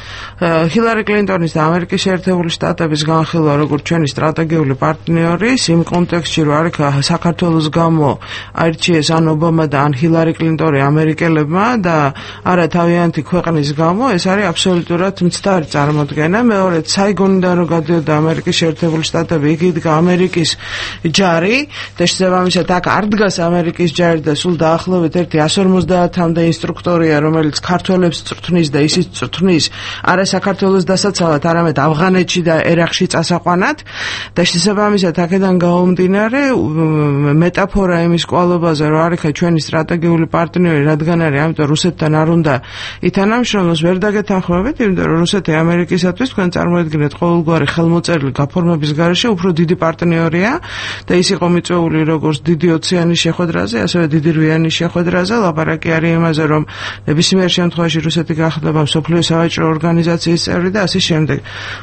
S12: ამერიკის შეერთებული შტატების განხილვა როგორც ჩვენი სტრატეგიული პარტნიორის იმ კონტექსტში რომ არ იქა საქართველოს გამო აირჩიეს ან ობამა და ან ჰილარი კლინტონი ამერიკელებმა და არა თავიანთი ქვეყნის გამო, ეს არის აბსოლუტურად მცდარი წარმოდგენა. მეორედ, საიგონიდან რომ გადიოდა ამერიკის შეერთებული შტატები, იქ იდგა ამერიკის ჯარი და შესაბამისად აქ არ დგას ამერიკის ჯარი და სულ დაახლოებით 150-მდე ინსტრუქტორია, რომელიც ქართველებს წვრთნის და ისიც წვრთნის არა საქართველოს დასაცავად, არამედ ავღანეთში და ერაყში წასაყვანად და შესაბამისად აქედან გამომდინარე მეტაფორა იმის კვალობაზე, რომ არ იქა ჩვენი სტრატეგიული პარტნიორი, რადგან არის, ამიტომ რუსეთთან არ უნდა ითანამშრომლოს, ვერ დაგეთანხმებით, იმიტომ რომ რუსეთი ამერიკისათვის თქვენ წარმოედგინეთ ყოველგვარი ხელმოწერილი გაფორმების გარეშე უფრო დიდი პარტნიორია და ის იყო მიწვეული როგორც დიდი ოცეანის შეხვედრაზე, ასევე დიდი რვიანის შეხვედრაზე. ლაპარაკი არის იმაზე, რომ ნებისმიერ შემთხვევაში რუსეთი გახდება მსოფლიო სავაჭრო ორგანიზაციის წევრი და ასე შემდეგ.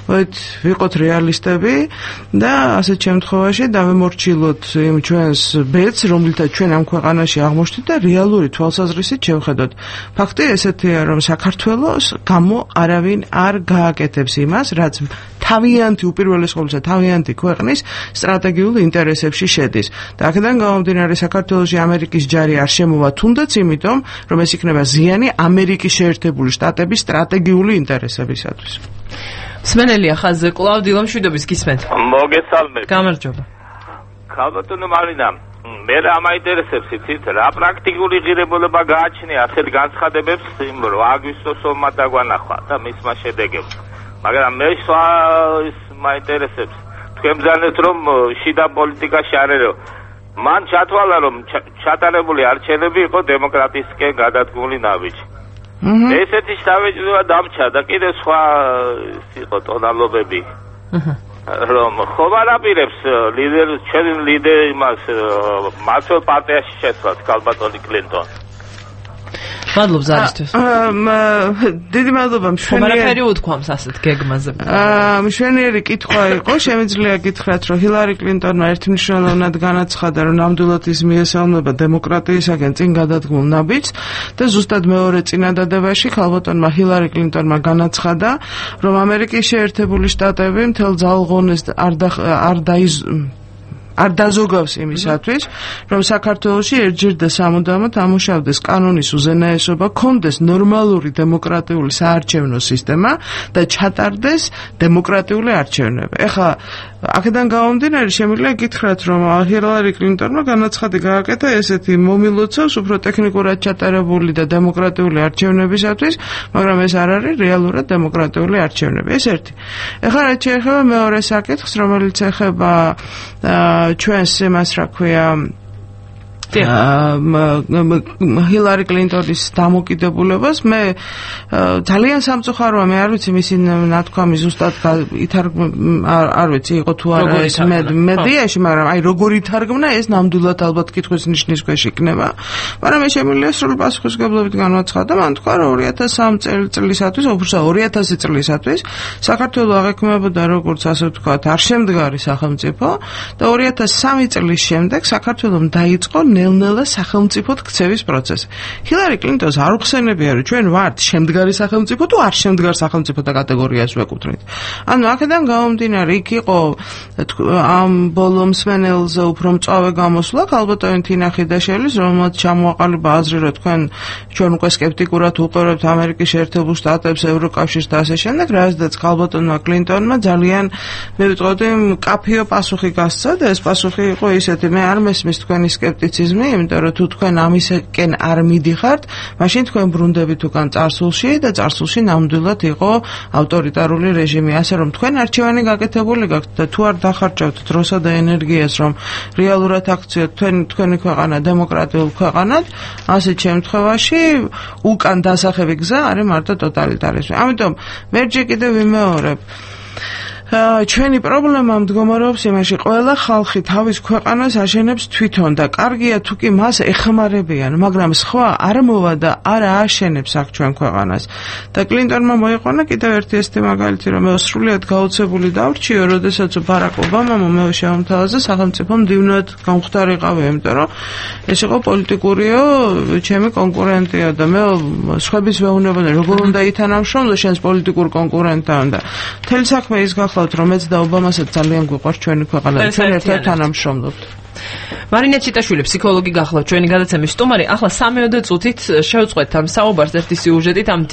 S12: ვიყოთ რეალისტები და ასეთ შემთხვევაში დავემორჩილოთ იმ ჩვენს ბედს, რომლითაც ჩვენ ამ ქვეყანაში აღმოჩნდით და რეალური თვალსაზრისით შევხედოთ. ფაქტი ესეთია, რომ საქართველოს გამო არავინ არ გააკეთებს იმას, რაც თავიანთი უპირველეს ყოვლისა თავიანთი ქვეყნის სტრატეგიულ ინტერესებში შედის. და აქედან გამომდინარე საქართველოში ამერიკის ჯარი არ შემოვა თუნდაც იმიტომ, რომ ეს იქნება ზიანი ამერიკის შეერთებული შტატების სტრატეგიული ინტერესებისათვის.
S1: სმენელია ხაზზე კვლავ დილომშვიდობის გისმენთ.
S15: მოგესალმებით.
S1: გამარჯობა.
S15: ქალბატონო მარინა, მე რა მაინტერესებს იცით, რა პრაქტიკული ღირებულება გააჩნია ასეთ განცხადებებს იმ 8 აგვისტოს ომმა დაგვანახვა და მისმა შედეგებს. მაგრამ მე ის მაინტერესებს თქვენ ბრძანეთ რომ შიდა პოლიტიკაში არერო მან ჩათვალა რომ ჩატარებული არჩევნები იყო დემოკრატიისკენ გადადგმული ნაბიჯი. ესეთი შთაბეჭდილება დამჩა და კიდე სხვა იყო ტონალობები. რომ ხომ არ აპირებს ჩვენი ლიდერი იმას მაცველ პარტიაში შეცვლას ქალბატონი კლინტონი.
S1: მადლობ ზარისთვის.
S12: დიდი მადლობა
S1: მშვენიერი უთქვამს ასეთ გეგმაზე.
S12: მშვენიერი კითხვა იყო, შემიძლია გითხრათ, რომ ჰილარი კლინტონმა ერთმნიშვნელოვნად განაცხადა, რომ ნამდვილად ის მიესალმება დემოკრატიისაგან წინ გადადგმულ ნაბიჯს და ზუსტად მეორე წინადადებაში ქალბატონმა ჰილარი კლინტონმა განაცხადა, რომ ამერიკის შეერთებული შტატები მთელ ძალღონეს არ დაზოგავს იმისათვის, რომ საქართველოში ერთჯერ და სამუდამოდ ამუშავდეს კანონის უზენაესობა, კონდეს ნორმალური დემოკრატიული საარჩევნო სისტემა და ჩატარდეს დემოკრატიული არჩევნები. ეხლა აქედან გამომდინარე შემიძლია გითხრათ, რომ ჰილარი კლინტონმა განაცხადი გააკეთა ესეთი მომილოცავს უფრო ტექნიკურად ჩატარებული და დემოკრატიული არჩევნებისათვის, მაგრამ ეს არ არის რეალურად დემოკრატიული არჩევნები. ეს ერთი. ეხლა რაც შეეხება მეორე საკითხს, რომელიც ეხება ჩვენს იმას რა ქვია ჰილარი კლინტონის დამოკიდებულებას მე ძალიან სამწუხაროა მე არ ვიცი მისი ნათქვამი ზუსტად არ ვიცი იყო თუ არა ეს მედიაში მაგრამ აი როგორი თარგმნა ეს ნამდვილად ალბათ კითხვის ნიშნის ქვეშ იქნება მაგრამ მე შემიძლია სრული პასუხისმგებლობით განვაცხადო მან თქვა რომ 2003 წლისათვის უბრალოდ 2000 წლისათვის საქართველოს აღექმებოდა როგორც ასე ვთქვათ არშემდგარი სახელმწიფო და 2003 წლის შემდეგ საქართველოს დაიწყო ნელ-ნელა სახელმწიფოდ ქცევის პროცესი. ჰილარი კლინტონს არ უხსენებია, რომ ჩვენ ვართ შემდგარი სახელმწიფო თუ არ შემდგარ სახელმწიფოთა კატეგორიას ვეკუთვნით. ანუ აქედან გამომდინარე, იქ იყო ამ ბოლო მსმენელზე უფრო მწვავე გამოსვლა, ქალბატონი თინა ხიდაშელის, რომელმაც ჩამოაყალიბა აზრი, რომ ჩვენ უკვე სკეპტიკურად უყურებთ ამერიკის შეერთებულ შტატებს, ევროკავშირს და ასე შემდეგ, რაზეც ქალბატონმა კლინტონმა ძალიან მე ვიტყოდი კაფეო პასუხი გასცა და ეს პასუხი იყო ისეთი, მე არ მესმის თქვენი სკეპტიციზმი იმიტომ რომ თუ თქვენ ამისკენ არ მიდიხართ, მაშინ თქვენ ბრუნდებით უკან წარსულში და წარსულში ნამდვილად იყო ავტორიტარული რეჟიმი, ასე რომ თქვენ არჩევანი გაკეთებული გაქვთ და თუ არ დახარჯავთ დროსა და ენერგიას, რომ რეალურად აქციოთ თქვენი ქვეყანა დემოკრატიულ ქვეყანად, ასეთ შემთხვევაში უკან დასახები გზა არის მარტო ტოტალიტარიზმი. ამიტომ მერჯი კიდევ ვიმეორებ ჩვენი პრობლემა მდგომარეობს იმაში, ყველა ხალხი თავის ქვეყანას აშენებს თვითონ და კარგია თუ კი მას ეხმარებიან, მაგრამ სხვა არ მოვა და არ ააშენებს აქ ჩვენ ქვეყანას. და კლინტონმა მოიყვანა კიდევ ერთი ესეთი მაგალითი, რომ მე სრულიად გაოცებული დავრჩიო, როდესაც ბარაკ ობამამ მე შეამთავაზა სახელმწიფო მდივნად გამختارიყავი, იმიტომ რომ ეს იყო პოლიტიკურიო, ჩემი კონკურენტია და მე სხვების ვეუბნებოდი, როგორ უნდა ითანამშრომლო შენს პოლიტიკურ კონკურენტთან და მთელი საქმე ის გახდა რომ მეც და ობამასაც ძალიან გვიყვარს ჩვენი ქვეყანა და ჩვენ ერთად თანამშრომლობთ.
S1: მარინა ჩიტაშვილი ფსიქოლოგი გახლავთ ჩვენი გადაცემის სტუმარი. ახლა 3-ოდე წუთით შევწყვეთ ამ საუბარს ერთი სიუჟეტით ამ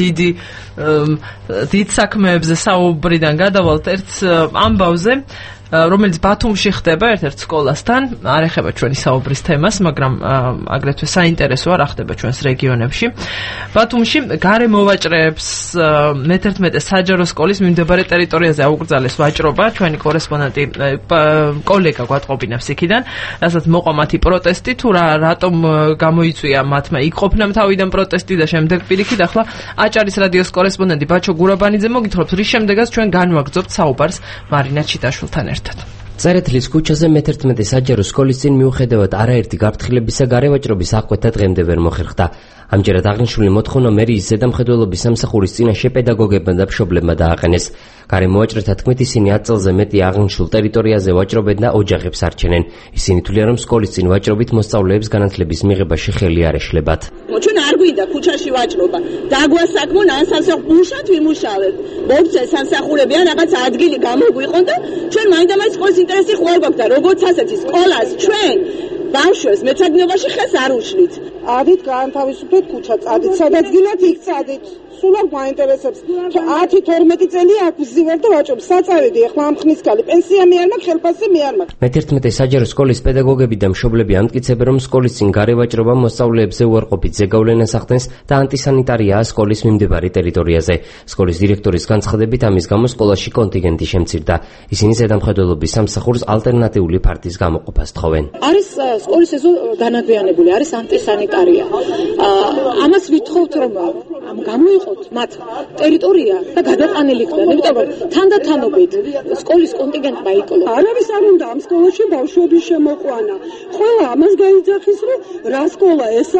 S1: დიდ საქმეებზე საუბრიდან გადავალთ ერთ ამბავზე რომელიც ბათუმში ხდება ერთ-ერთ სკოლასთან, არ ეხება ჩვენი საუბრის თემას, მაგრამ აგრეთვე საინტერესოა რა ხდება ჩვენს რეგიონებში. ბათუმში გარემოვაჭრეებს მე-11 საჯარო სკოლის მიმდებარე ტერიტორიაზე აუკრძალეს ვაჭრობა, ჩვენი კორესპონდენტი კოლეგა გვატყობინებს იქიდან, რასაც მოყვა მათი პროტესტი, თუ რატომ გამოიწვია მათმა იქ ყოფნამ თავიდან პროტესტი და შემდეგ პირიქით, ახლა აჭარის რადიოს კორესპონდენტი ბაჩო გურაბანიძე მოგითხრობს, რის შემდეგაც ჩვენ განვაგრძობთ საუბარს მარინა ჩიტაშვილთან ერთად.
S16: წერეთლის ქუჩაზე მე-11 საჯარო სკოლის წინ მიუხედავად არაერთი გაფრთხილებისა გარევაჭრობის აღკვეთა დღემდე ვერ მოხერხდა. ამჯერად აღნიშნული მოთხოვნა მერიის ზედამხედველობის სამსახურის წინაშე პედაგოგებმა და მშობლებმა დააყენეს. გარემოვაჭრეთა თქმით, ისინი 10 წელზე მეტი აღნიშნულ ტერიტორიაზე ვაჭრობენ და ოჯახებს არჩენენ. ისინი თვლიან, რომ სკოლის წინ ვაჭრობით მოსწავლეებს განათლების მიღებაში ხელი არ ეშლებათ.
S17: ჩვენ არ გვინდა ქუჩაში ვაჭრობა. დაგვასაქმონ ან სამსახურშად ვიმუშავებ. მოგცე სამსახურები ან რაღაც ადგილი გამოგვიყონ და ჩვენ მაინდამაინც სკოლის ინტერესი ხო არ გვაქვს და როგორც ასეთი სკოლას ჩვენ ბავშვებს მეცადინობაში ხეს არ უშლით.
S18: ადით გაანთავისუფლეთ ქუჩა, წადით, სადაც გინდათ იქ წადით. სულ არ გვაინტერესებს. 10-12 წელი აქ ვზივარ და ვაჭრობ. საწავედი ახლა ამ ხნის კალი პენსია მე არ მაქვს, ხელფასი მე არ მაქვს.
S16: მე-11 საჯარო სკოლის პედაგოგები და მშობლები ამტკიცებენ, რომ სკოლის წინ გარევაჭრობა მოსწავლეებზე უარყოფით ზეგავლენას ახდენს და ანტისანიტარიაა სკოლის მიმდებარე ტერიტორიაზე. სკოლის დირექტორის განცხადებით, ამის გამო სკოლაში კონტინგენტი შემცირდა. ისინი ზედამხედველობის სამსახურს ალტერნატიული ფარდის გამოყოფას თხოვენ.
S17: არის სკოლის ეზო განაგვიანებული, არის ანტისანიტარია. ამას ვითხოვთ, რომ გამოიყო მათ ტერიტორია და გადაყანილი იქნება, იმიტომ რომ თანდათანობით სკოლის კონტინგენტმა იკოლო.
S18: არ არის არ უნდა ამ სკოლაში ბავშვების შემოყვანა. ყველა ამას გაიძახის, რომ რა სკოლა ეს არის,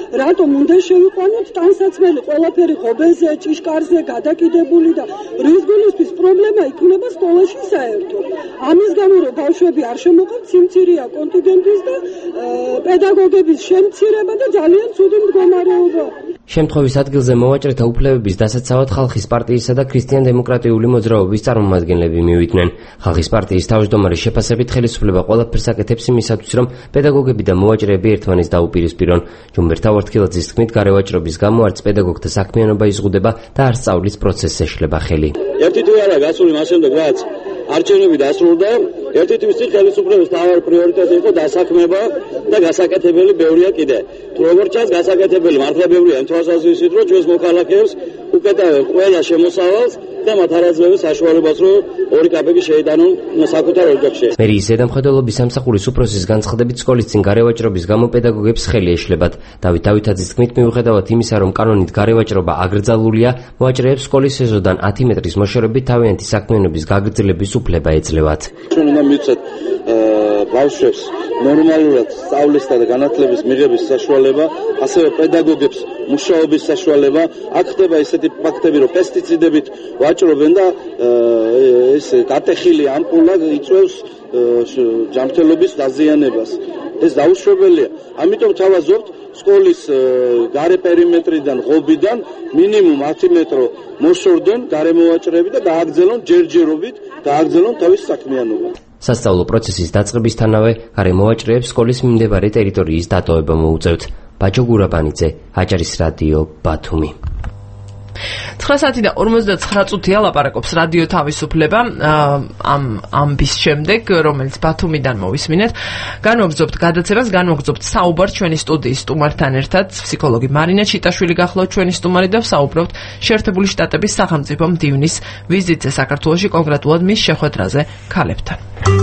S18: რატომ უნდა შევიყვანოთ ტანსაცმელი ყველაფერი ღობეზე, ჭიშკარზე გადაკიდებული და რის გულისთვის პრობლემა იქნება სკოლაში საერთოდ. ამის გამო რომ ბავშვები არ შემოყავთ, სიმცირეა კონტინგენტის და პედაგოგების შემცირება და ძალიან ცუდი მდგომარეობა.
S16: შემთხვევის ადგილზე მოვაჭრეთა უფლებების დასაცავად ხალხის პარტიისა და ქრისტიან-დემოკრატიული მოძრაობის წარმომადგენლები მივიდნენ. ხალხის პარტიის თავმჯდომარის შეფასებით ხელისუფლება ყველაფერს აკეთებს იმისათვის, რომ პედაგოგები და მოვაჭრეები ერთმანეთს დაუპირისპირონ. ჯუმბერთა ვარდქილაძის თქმით, გარევაჭრობის გამო არც პედაგოგთა საქმიანობა იზღუდება და არც სწავლის პროცესს ეშლება ხელი.
S19: ერთი თუ არა გასული მას შემდეგ რაც არჩევნები დასრულდა, ერთი თვის ხელისუფლების თავარი პრიორიტეტი იყო დასაქმება და გასაკეთებელი ბევრია კიდე. თუ როგორ ჩანს გასაკეთებელი მართლა ბევრია იმ თვალსაზრისით, რომ ჩვენს მოქალაქეებს უკეტავენ ყველა შემოსავალს და მათ არაძლევს საშუალებას, რომ ორი კაპეკი შეიტანონ საკუთარ ოჯახში.
S16: მერიის ზედამხედველობის სამსახურის უფროსის განცხადებით, სკოლის წინ გარევაჭრობის გამო პედაგოგებს ხელი ეშლებათ. დავით დავითაძის თქმით, მიუხედავად იმისა, რომ კანონით გარევაჭრობა აკრძალულია, მოვაჭრეებს სკოლის ეზოდან 10 მეტრის მოშორებით თავიანთი საქმიანობის გაგრძელების უფლება ეძლევათ.
S19: ჩვენ უნდა მივცეთ ბავშვებს ნორმალურად სწავლისა და განათლების მიღების საშუალება, ასევე პედაგოგებს მუშაობის საშუალება. აქ ხდება ისეთი ფაქტები, რომ პესტიციდებით ვაჭრობენ და ეს გატეხილი ამპულა იწვევს ჯანმრთელობის დაზიანებას. ეს დაუშვებელია. ამიტომ თავაზობთ სკოლის გარე პერიმეტრიდან, ღობიდან მინიმუმ 10 მეტრო მოსორდნენ გარემოვაჭრეები და დააგრძელონ ჯერჯერობით, დააგრძელონ თავის საქმიანობა.
S16: სასწავლო პროცესის დაწყებისთანავე გარემოვაჭრეებს სკოლის მიმდებარე ტერიტორიის დატოვება მოუწევთ. ბაჯო გურაბანიძე, აჭარის რადიო, ბათუმი.
S1: 9:49 ლაპარაკობს რადიო თავისუფლება ამ ამბის შემდეგ, რომელიც ბათუმიდან მოვისმინეთ. განვაგრძობთ გადაცემას, განვაგრძობთ საუბარს ჩვენი სტუდიის სტუმართან ერთად. ფსიქოლოგი მარინა ჩიტაშვილი გახლავთ ჩვენი სტუმარი და ვსაუბრობთ შეერთებული შტატების სახელმწიფო მდივნის ვიზიტზე საქართველოში, კონკრეტულად მის შეხვედრაზე ქალებთან.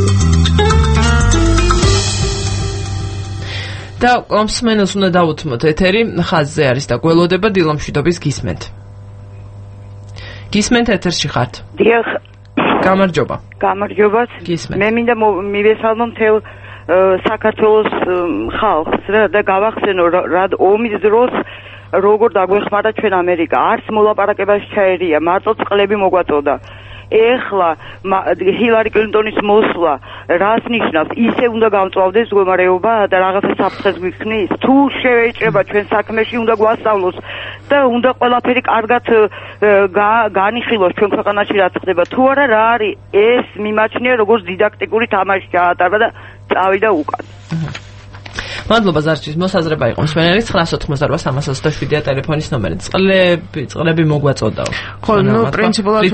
S1: და კომსმენელს უნდა დავუთმოთ ეთერი, ხაზზე არის და გველოდება დილამშვიდობის გისმენთ. გისმენთ ეთერში ხართ?
S20: დიახ.
S1: გამარჯობა.
S20: გამარჯობათ.
S1: გისმენთ.
S20: მე მინდა მივესალმო მთელ საქართველოს ხალხს და გავახსენო რა ომის დროს როგორ დაგვეხმარა ჩვენ ამერიკა. არც მოლაპარაკებაში ჩაერია, მარტო წყლები მოგვაწოდა. ეხლა ჰილარი კლინტონის მოსვლა რას ნიშნავს? ისე უნდა გამწვავდეს მდგომარეობა და რაღაცა საფრთხეს გვიქნის? თუ შევეჭრება ჩვენ საქმეში, უნდა გვასწავლოს და უნდა ყველაფერი კარგად განიხილოს ჩვენ ქვეყანაში რაც ხდება. თუ არა, რა არის ეს მიმაჩნია, როგორც დიდაქტიკური თამაში ჩაატარა და წავიდა უკან.
S1: მადლობა ზარჩის მოსაზრება იყო მსმენელი 988-327-ია ტელეფონის ნომერი. წყლები მოგვაწოდაო.
S12: ხო, ნუ პრინციპულად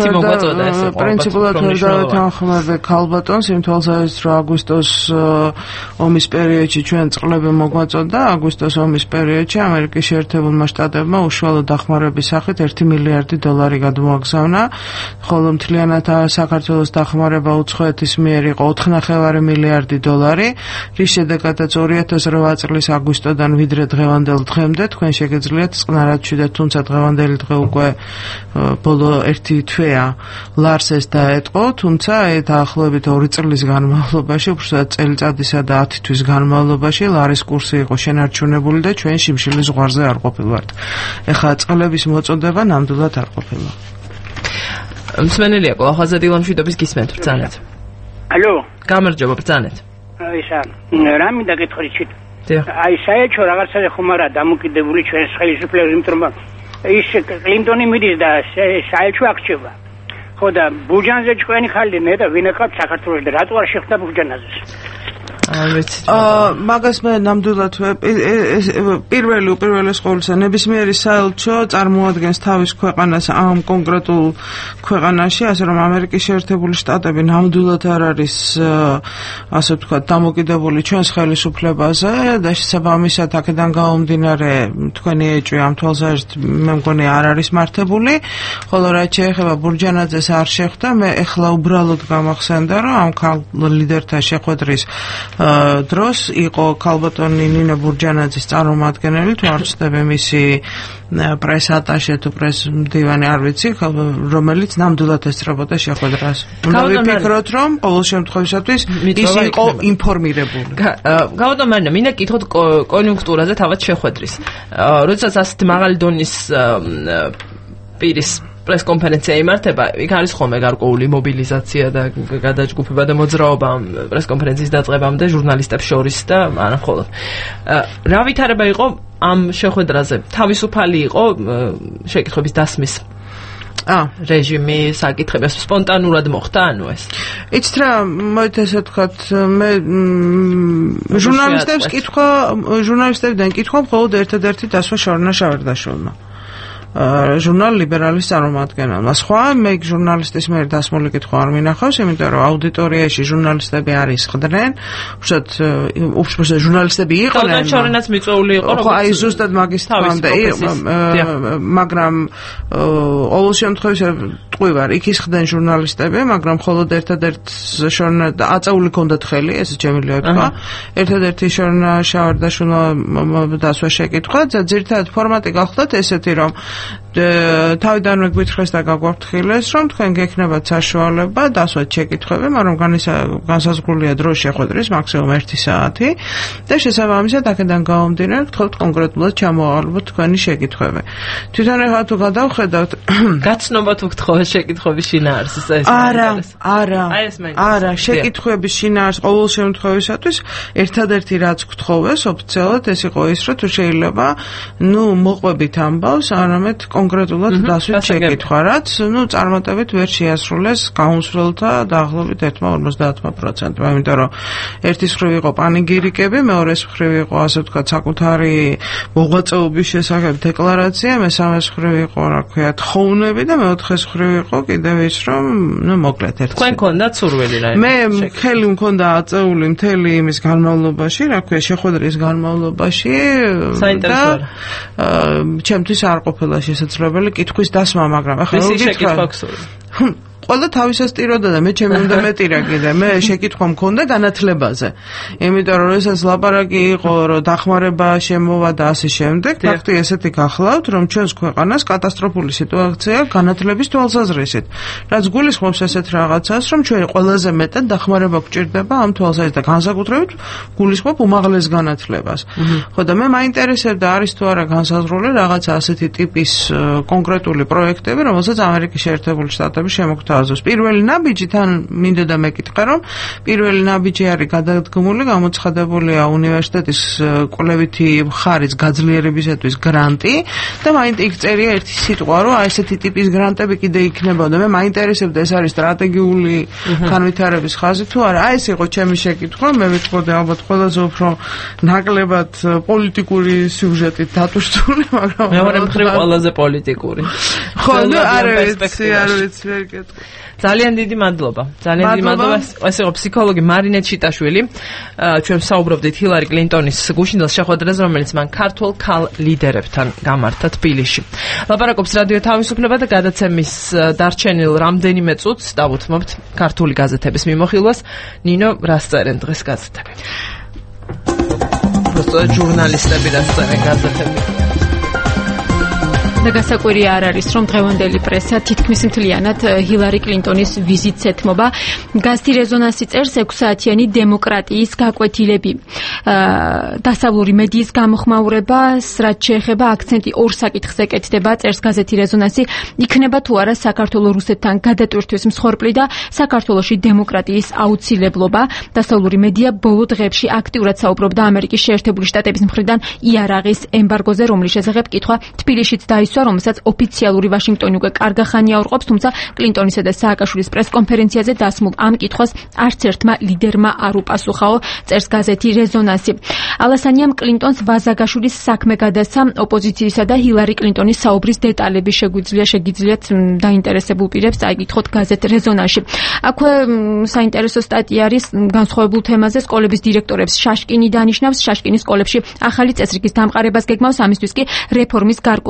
S12: თანხმობ ქალბატონს იმ თვალსაზრისით, რომ აგვისტოს ომის პერიოდში ჩვენ წყლები მოგვაწოდა. აგვისტოს ომის პერიოდში ამერიკის შეერთებულმა შტატებმა უშუალო დახმარების სახით $1 მილიარდი გადმოაგზავნა, ხოლო მთლიანად საქართველოს დახმარება უცხოეთის მიერ იყო $4.5 მილიარდი, რის შედეგადაც 2008 წლის აგვისტოდან ვიდრე დღევანდელ დღემდე თქვენ შეგეძლიათ წყნარად შვიდეთ, თუმცა დღევანდელი დღე უკვე ბოლო 1 თვეა ლარს ეს დაეტყო, თუმცა დაახლოებით 2 წლის განმავლობაში, უბრალოდ წელიწადისა და 10 თვის განმავლობაში ლარის კურსი იყო შენარჩუნებული და ჩვენ შიმშილის ზღვარზე არ ყოფილვართ. ეხლა წყლების მოწოდება ნამდვილად არ ყოფილა.
S1: მსმენელია კოლხაზე დილამშვიდობის გისმენთ ბრძანეთ.
S21: ალო,
S1: გამარჯობა ბრძანეთ.
S21: ისა, რა მინდა გითხრით? აი საერთო რაღაცაზე ხომ არა დამოკიდებული ჩვენს ხელისუფლების, იმიტომ რომ ის კლინტონი მიდის და საერთო აქჩება. ხო და ბურჯანზე ჭკვიანი ხალხი მე და ვინ აკავთ საქართველოს და რატო არ შეხვდა ბურჯანაზეს?
S12: მაგას მე ნამდვილად პირველი ყოვლისა ნებისმიერი საელჩო წარმოადგენს თავის ქვეყანას ამ კონკრეტულ ქვეყანაში, ასე რომ ამერიკის შეერთებული შტატები ნამდვილად არ არის ასე ვთქვათ დამოკიდებული ჩვენს ხელისუფლებაზე და შესაბამისად აქედან გამომდინარე თქვენი ეჭვი ამ თვალსაზრისით მე მგონი არ არის მართებული, ხოლო რაც შეეხება ბურჯანაძეს არ შეხვდა, მე ეხლა უბრალოდ გამახსენდა, რომ ამ ლიდერთა შეხვედრის დროს იყო ქალბატონი ნინო ბურჯანაძის წარმომადგენელი, თუ არ ვცდები მისი პრეს-ატაშე თუ პრეს-მდივანი არ ვიცი, რომელიც ნამდვილად ესწრებოდა შეხვედრას. უნდა ვიფიქროთ, რომ ყოველ შემთხვევისათვის ის იყო ინფორმირებული.
S1: გაუდომარნა, მინდა კითხოთ კონიუნქტურაზე თავად შეხვედრის. როდესაც ასეთ მაღალი დონის პირის პრესკონფერენცია იმართება, იქ არის ხოლმე გარკვეული მობილიზაცია და გადაჯგუფება და მოძრაობა პრესკონფერენციის დაწყებამდე ჟურნალისტებს შორის და არა მხოლოდ. რა ვითარება იყო ამ შეხვედრაზე? თავისუფალი იყო შეკითხვების დასმის რეჟიმი, საკითხები სპონტანურად მოხდა, ანუ ეს.
S12: იცით რა, მოით ესე ვთქვათ, მე ჟურნალისტებიდან კითხვა მხოლოდ ერთადერთი დასვა შორნა შავერდაშვილმა. ჟურნალ ლიბერალის წარმომადგენელმა. სხვა მე ჟურნალისტის მიერ დასმული კითხვა არ მინახავს, იმიტომ რომ აუდიტორიაში ჟურნალისტები არის ხდნენ, უშუალოდ ჟურნალისტები იყვნენ.
S1: შორენაც მიწვეული იყო,
S12: ხო, აი ზუსტად მაგის თემამდე, მაგრამ ყოველ შემთხვევაში ტყვივარ, იქ ის ხდნენ ჟურნალისტები, მაგრამ მხოლოდ ერთადერთ შორნა აწეული ქონდათ ხელი, ესე ჩემილი ვთქვა. ერთადერთი შორნა შავერდაშვილმა დასვა შეკითხვა, ძირითადად ფორმატი გახლდათ ესეთი, რომ თავიდანვე გვითხრეს და გაგვაფრთხილეს, რომ თქვენ გექნებათ საშუალება დასვათ შეკითხვები, მაგრამ განსაზღვრულია დრო შეხვედრის მაქსიმუმ 1 საათი და შესაბამისად აქედან გამომდინარე გთხოვთ კონკრეტულად ჩამოავალოთ თქვენი შეკითხვები. თვითონ ახლა თუ გადავხედავთ,
S1: გაცნობა თუ გთხოვთ შეკითხვების შინაარსს ეს
S12: არა, შეკითხვების შინაარსს ყოველ შემთხვევისათვის ერთადერთი რაც გთხოვეს ოფიციალურად ეს იყო ის, რომ თუ შეიძლება, მოყვებით ამბავს, არამედ კონკრეტულად დასვით შეკითხვა, რაც წარმატებით ვერ შეასრულეს გაუმსვლელთა დაახლოებით 1-50%. იმიტომ რომ ერთის მხრივ იყო პანიგირიკები, მეორეს მხრივ იყო ასე ვთქვათ საკუთარი მოღვაწეობის შესახებ დეკლარაცია, მესამეს მხრივ იყო რა ქვია თხოვნები და მეოთხეს მხრივ იყო კიდევ ის, რომ მოკლედ ერთ.
S1: თქვენ გქონდათ სურვილი რა?
S12: მე ხელი მქონდა აწეული მთელი იმის განმავლობაში, რა ქვია შეხვედრის განმავლობაში და ჩემთვის არ ყოფილა შესაძლებელი კითხვის დასმა, მაგრამ ახლა
S1: ისე შეკითხვა გსურვით.
S12: ყველა თავისასტიროდა და მე ჩემი უნდა მეტირა კიდე. მე შეკითხვა მქონდა განათლებაზე. იმიტომ რომ ესეც ლაპარაკი იყო, რომ დახმარება შემოვა და ასე შემდეგ. ფაქტი ესეთი გახლავთ, რომ ჩვენს ქვეყანას კატასტროფული სიტუაცია განათლების თვალსაზრისით. რაც გულისხმობს ესეთ რაღაცას, რომ ჩვენ ყველაზე მეტად დახმარება გვჭირდება ამ თვალსაზრისით და განსაკუთრებით გულისხმობ უმაღლეს განათლებას. ხო და მე მაინტერესებდა არის თუ არა განსაზღვრული რაღაცა ასეთი ტიპის კონკრეტული პროექტები, რომელსაც ამერიკის შეერთებული შტატები შემოგთავაზებს. პირველი ნაბიჯი თან მინდოდა მეკითხა, რომ პირველი ნაბიჯი არის გადადგმული, გამოცხადებულია უნივერსიტეტის კვლევითი მხარის გაძლიერებისათვის გრანტი და მაინც იქ წერია ერთი სიტყვა, რომ აი ესეთი ტიპის გრანტები კიდე იქნებოდა. მე მაინტერესებდა ეს არის სტრატეგიული განვითარების ხაზი თუ არა. აი ეს იყო ჩემი შეკითხვა, მე ვიტყოდი ალბათ ყველაზე უფრო ნაკლებად პოლიტიკური სიუჟეტით დატვირთული, მაგრამ
S1: მეორე მხრივ ყველაზე პოლიტიკური.
S12: ხო, არ ვიცი, ვერ გეტყვი.
S1: ძალიან დიდი მადლობა. ეს იყო ფსიქოლოგი მარინე ჩიტაშვილი. ჩვენ საუბრობდით ჰილარი კლინტონის გუშინდელ შეხვედრაზე, რომელიც მან ქართულ ქალ ლიდერებთან გამართა თბილისში. ლაპარაკობს რადიო თავისუფლება და გადაცემის დარჩენილ რამდენიმე წუთს დავუთმობთ ქართული გაზეთების მიმოხილვას. ნინო, რას წერენ დღეს გაზეთები? просто ჟურნალისტები რას წერენ გაზეთები?
S2: და გასაკვირი არ არის, რომ დღევანდელი პრესა თითქმის მთლიანად ჰილარი კლინტონის ვიზიტს ეთმობა. გაზეთი რეზონანსი წერს 6 საათიანი დემოკრატიის გაკვეთილები. დასავლური მედიის გამოხმაურებას, რაც შეეხება აქცენტი ორ საკითხზე ეკეთდება, წერს გაზეთი რეზონანსი, იქნება თუ არა საქართველოს რუსეთთან გადატვირთვის მსხვერპლი და საქართველოში დემოკრატიის აუცილებლობა. დასავლური მედია ბოლო დღეებში აქტიურად საუბრობდა ამერიკის შეერთებული შტატების მხრიდან იარაღის ემბარგოზე, რომლის შესახებ კითხვა თბილისშიც დაისვა, რომელსაც ოფიციალური ვაშინგტონი უკვე კარგა ხანია ურყობს, თუმცა კლინტონისა და სააკაშვილის პრესკონფერენციაზე დასმულ ამ კითხვას არც ერთმა ლიდერმა არ უპასუხაო, წერს გაზეთი რეზონანსი. ალასანიამ კლინტონს ვაზაგაშვილის საქმე გადასცა, ოპოზიციისა და ჰილარი კლინტონის საუბრის დეტალები შეგიძლიათ დაინტერესებულ პირებს წაიკითხოთ გაზეთ რეზონანსში. აქვე საინტერესო სტატია არის განსხვავებულ თემაზე, სკოლების დირექტორებს შაშკინი დანიშნავს, შაშკინის სკოლებში ახალი წესრიგის დამყარებას გეგმავს, ამისთვის კი რეფორმის გარკვეული ნაწილი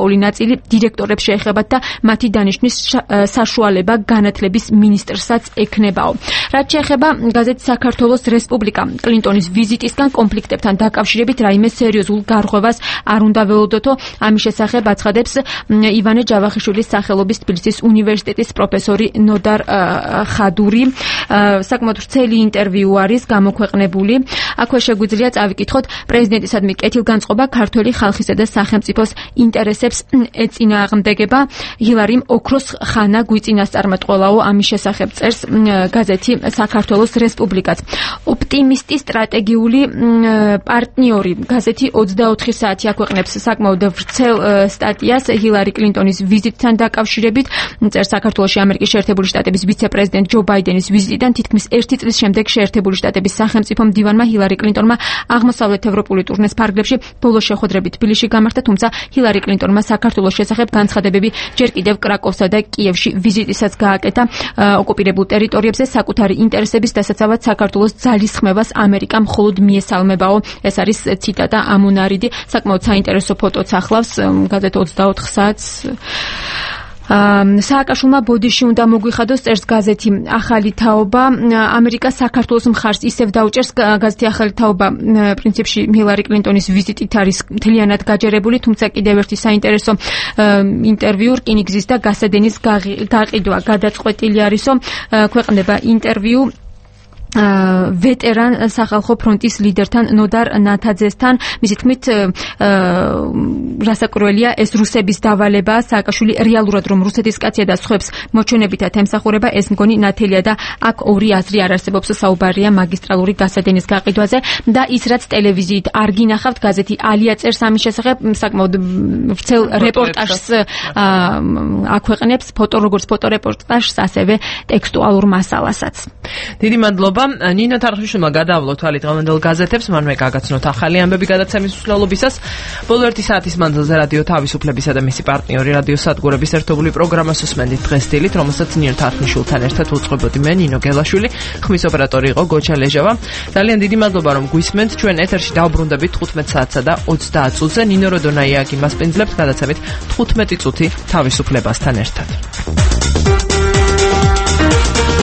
S2: ნაწილი დირექტორებს შეეხებათ და მათი დანიშვნის საშუალება განათლების მინისტრსაც ექნებაო. რაც შეეხება გაზეთ საქართველოს რესპუბლიკა, კლინტონის ვიზიტისგან კონფლიქტებთან დაკავშირებით რაიმე სერიოზულ გარღვევას არ უნდა ველოდოთო. ამის შესახებ აცხადებს ივანე ჯავახიშვილის სახელობის თბილისის უნივერსიტეტის პროფესორი ნოდარ ხადური. საკმაოდ ვრცელი ინტერვიუ არის გამოქვეყნებული. აქვე შეგვიძლია წავიკითხოთ პრეზიდენტისადმი კეთილგანწყობა ქართველი ხალხისა და სახელმწიფოს ინტერესებს ეწინააღმდეგება. ჰილარიმ ოქროს ხანა გვიწინასწარმეტყველაო. ამის შესახებ წერს გაზეთი საქართველოს რესპუბლიკაც. ოპტიმისტი სტრატეგიული პარტნიორი გაზეთი 24 საათი აქვეყნებს საკმაოდ ვრცელ სტატიას ჰილარი კლინტონის ვიზიტთან დაკავშირებით. წერს საქართველოში ამერიკის შეერთებული შტატების ვიცე-პრეზიდენტ ჯო ბაიდენის ვიზიტიდან თითქმის 1 წლის შემდეგ შეერთებული შტატების სახელმწიფო მდივანმა ჰილარი კლინტონმა აღმოსავლეთ ევროპული ტურნეს ფარგლებში ბოლო შეხვედრები თბილისში გამართა, თუმცა ჰილარი კლინტონმა საქართველოს შესახებ განცხადებები ჯერ კიდევ კრაკოვსა და კიევში ვიზიტისაც გააკეთა. ოკუპირებულ ტერიტორიებზე საკუთარი ინტერესების დასაცავად საქართველოს ძალისხმევას ამერიკა მხოლოდ მიესალმებაო. ეს არის ციტატა ამუნარიდი. საკმაოდ საინტერესო ფოტოც ახლავს გაზეთ 24 საათს. სააკაშვილმა ბოდიში უნდა მოგვიხადოს, წერს გაზეთი ახალი თაობა. ამერიკა საქართველოს მხარს ისევ დაუჭერს. გაზეთი ახალი თაობა პრინციპში ჰილარი კლინტონის ვიზიტით არის მთლიანად გაჯერებული, თუმცა კიდევ ერთი საინტერესო ინტერვიუ რკინიგზის და გასადენის გაყიდვა გადაწყვეტილი არისო. ქვეყნდება ინტერვიუ ვეტერან სახალხო ფრონტის ლიდერთან ნოდარ ნათაძესთან. მისი თქმით რასაკვირველია ეს რუსების დავალება. სააკაშვილი რეალურად რომ რუსეთის კაცია და სხვებს მოჩვენებითად ემსახურება, ეს მგონი ნათელია და აქ ორი აზრი არ არსებობს. საუბარია მაგისტრალური გასადენის გაყიდვაზე და ის რაც ტელევიზიით არ გინახავთ. გაზეთი ალია წერს ამის შესახებ საკმაოდ ვრცელ რეპორტაჟს აქვეყნებს, როგორც ფოტორეპორტაჟს, ასევე ტექსტუალურ მასალასაც.
S1: დიდი მადლობა. ნინო თარხნიშვილმა გადაავლო თვალი დღევანდელ გაზეთებს, მანვე გაგაცნოთ ახალი ამბები გადაცემის მსვლელობისას. ბოლო 1 საათის მანძილზე რადიო თავისუფლებისა და მისი პარტნიორი რადიო სადგურების ერთობლივ პროგრამას უსმენდით დღეს დილით, რომელსაც ნინო თარხნიშვილთან ერთად უწყობოდი მე, ნინო გელაშვილი, ხმის ოპერატორი იყო გოჩა ლეჟავა. ძალიან დიდი მადლობა რომ გვისმენთ. ჩვენ ეთერში დავბრუნდებით 15 საათსა და 30 წუთზე. ნინო როდონაია კი მასპინძლებთ გადაცემით 15 წუთი თავისუფლებასთან ერთად.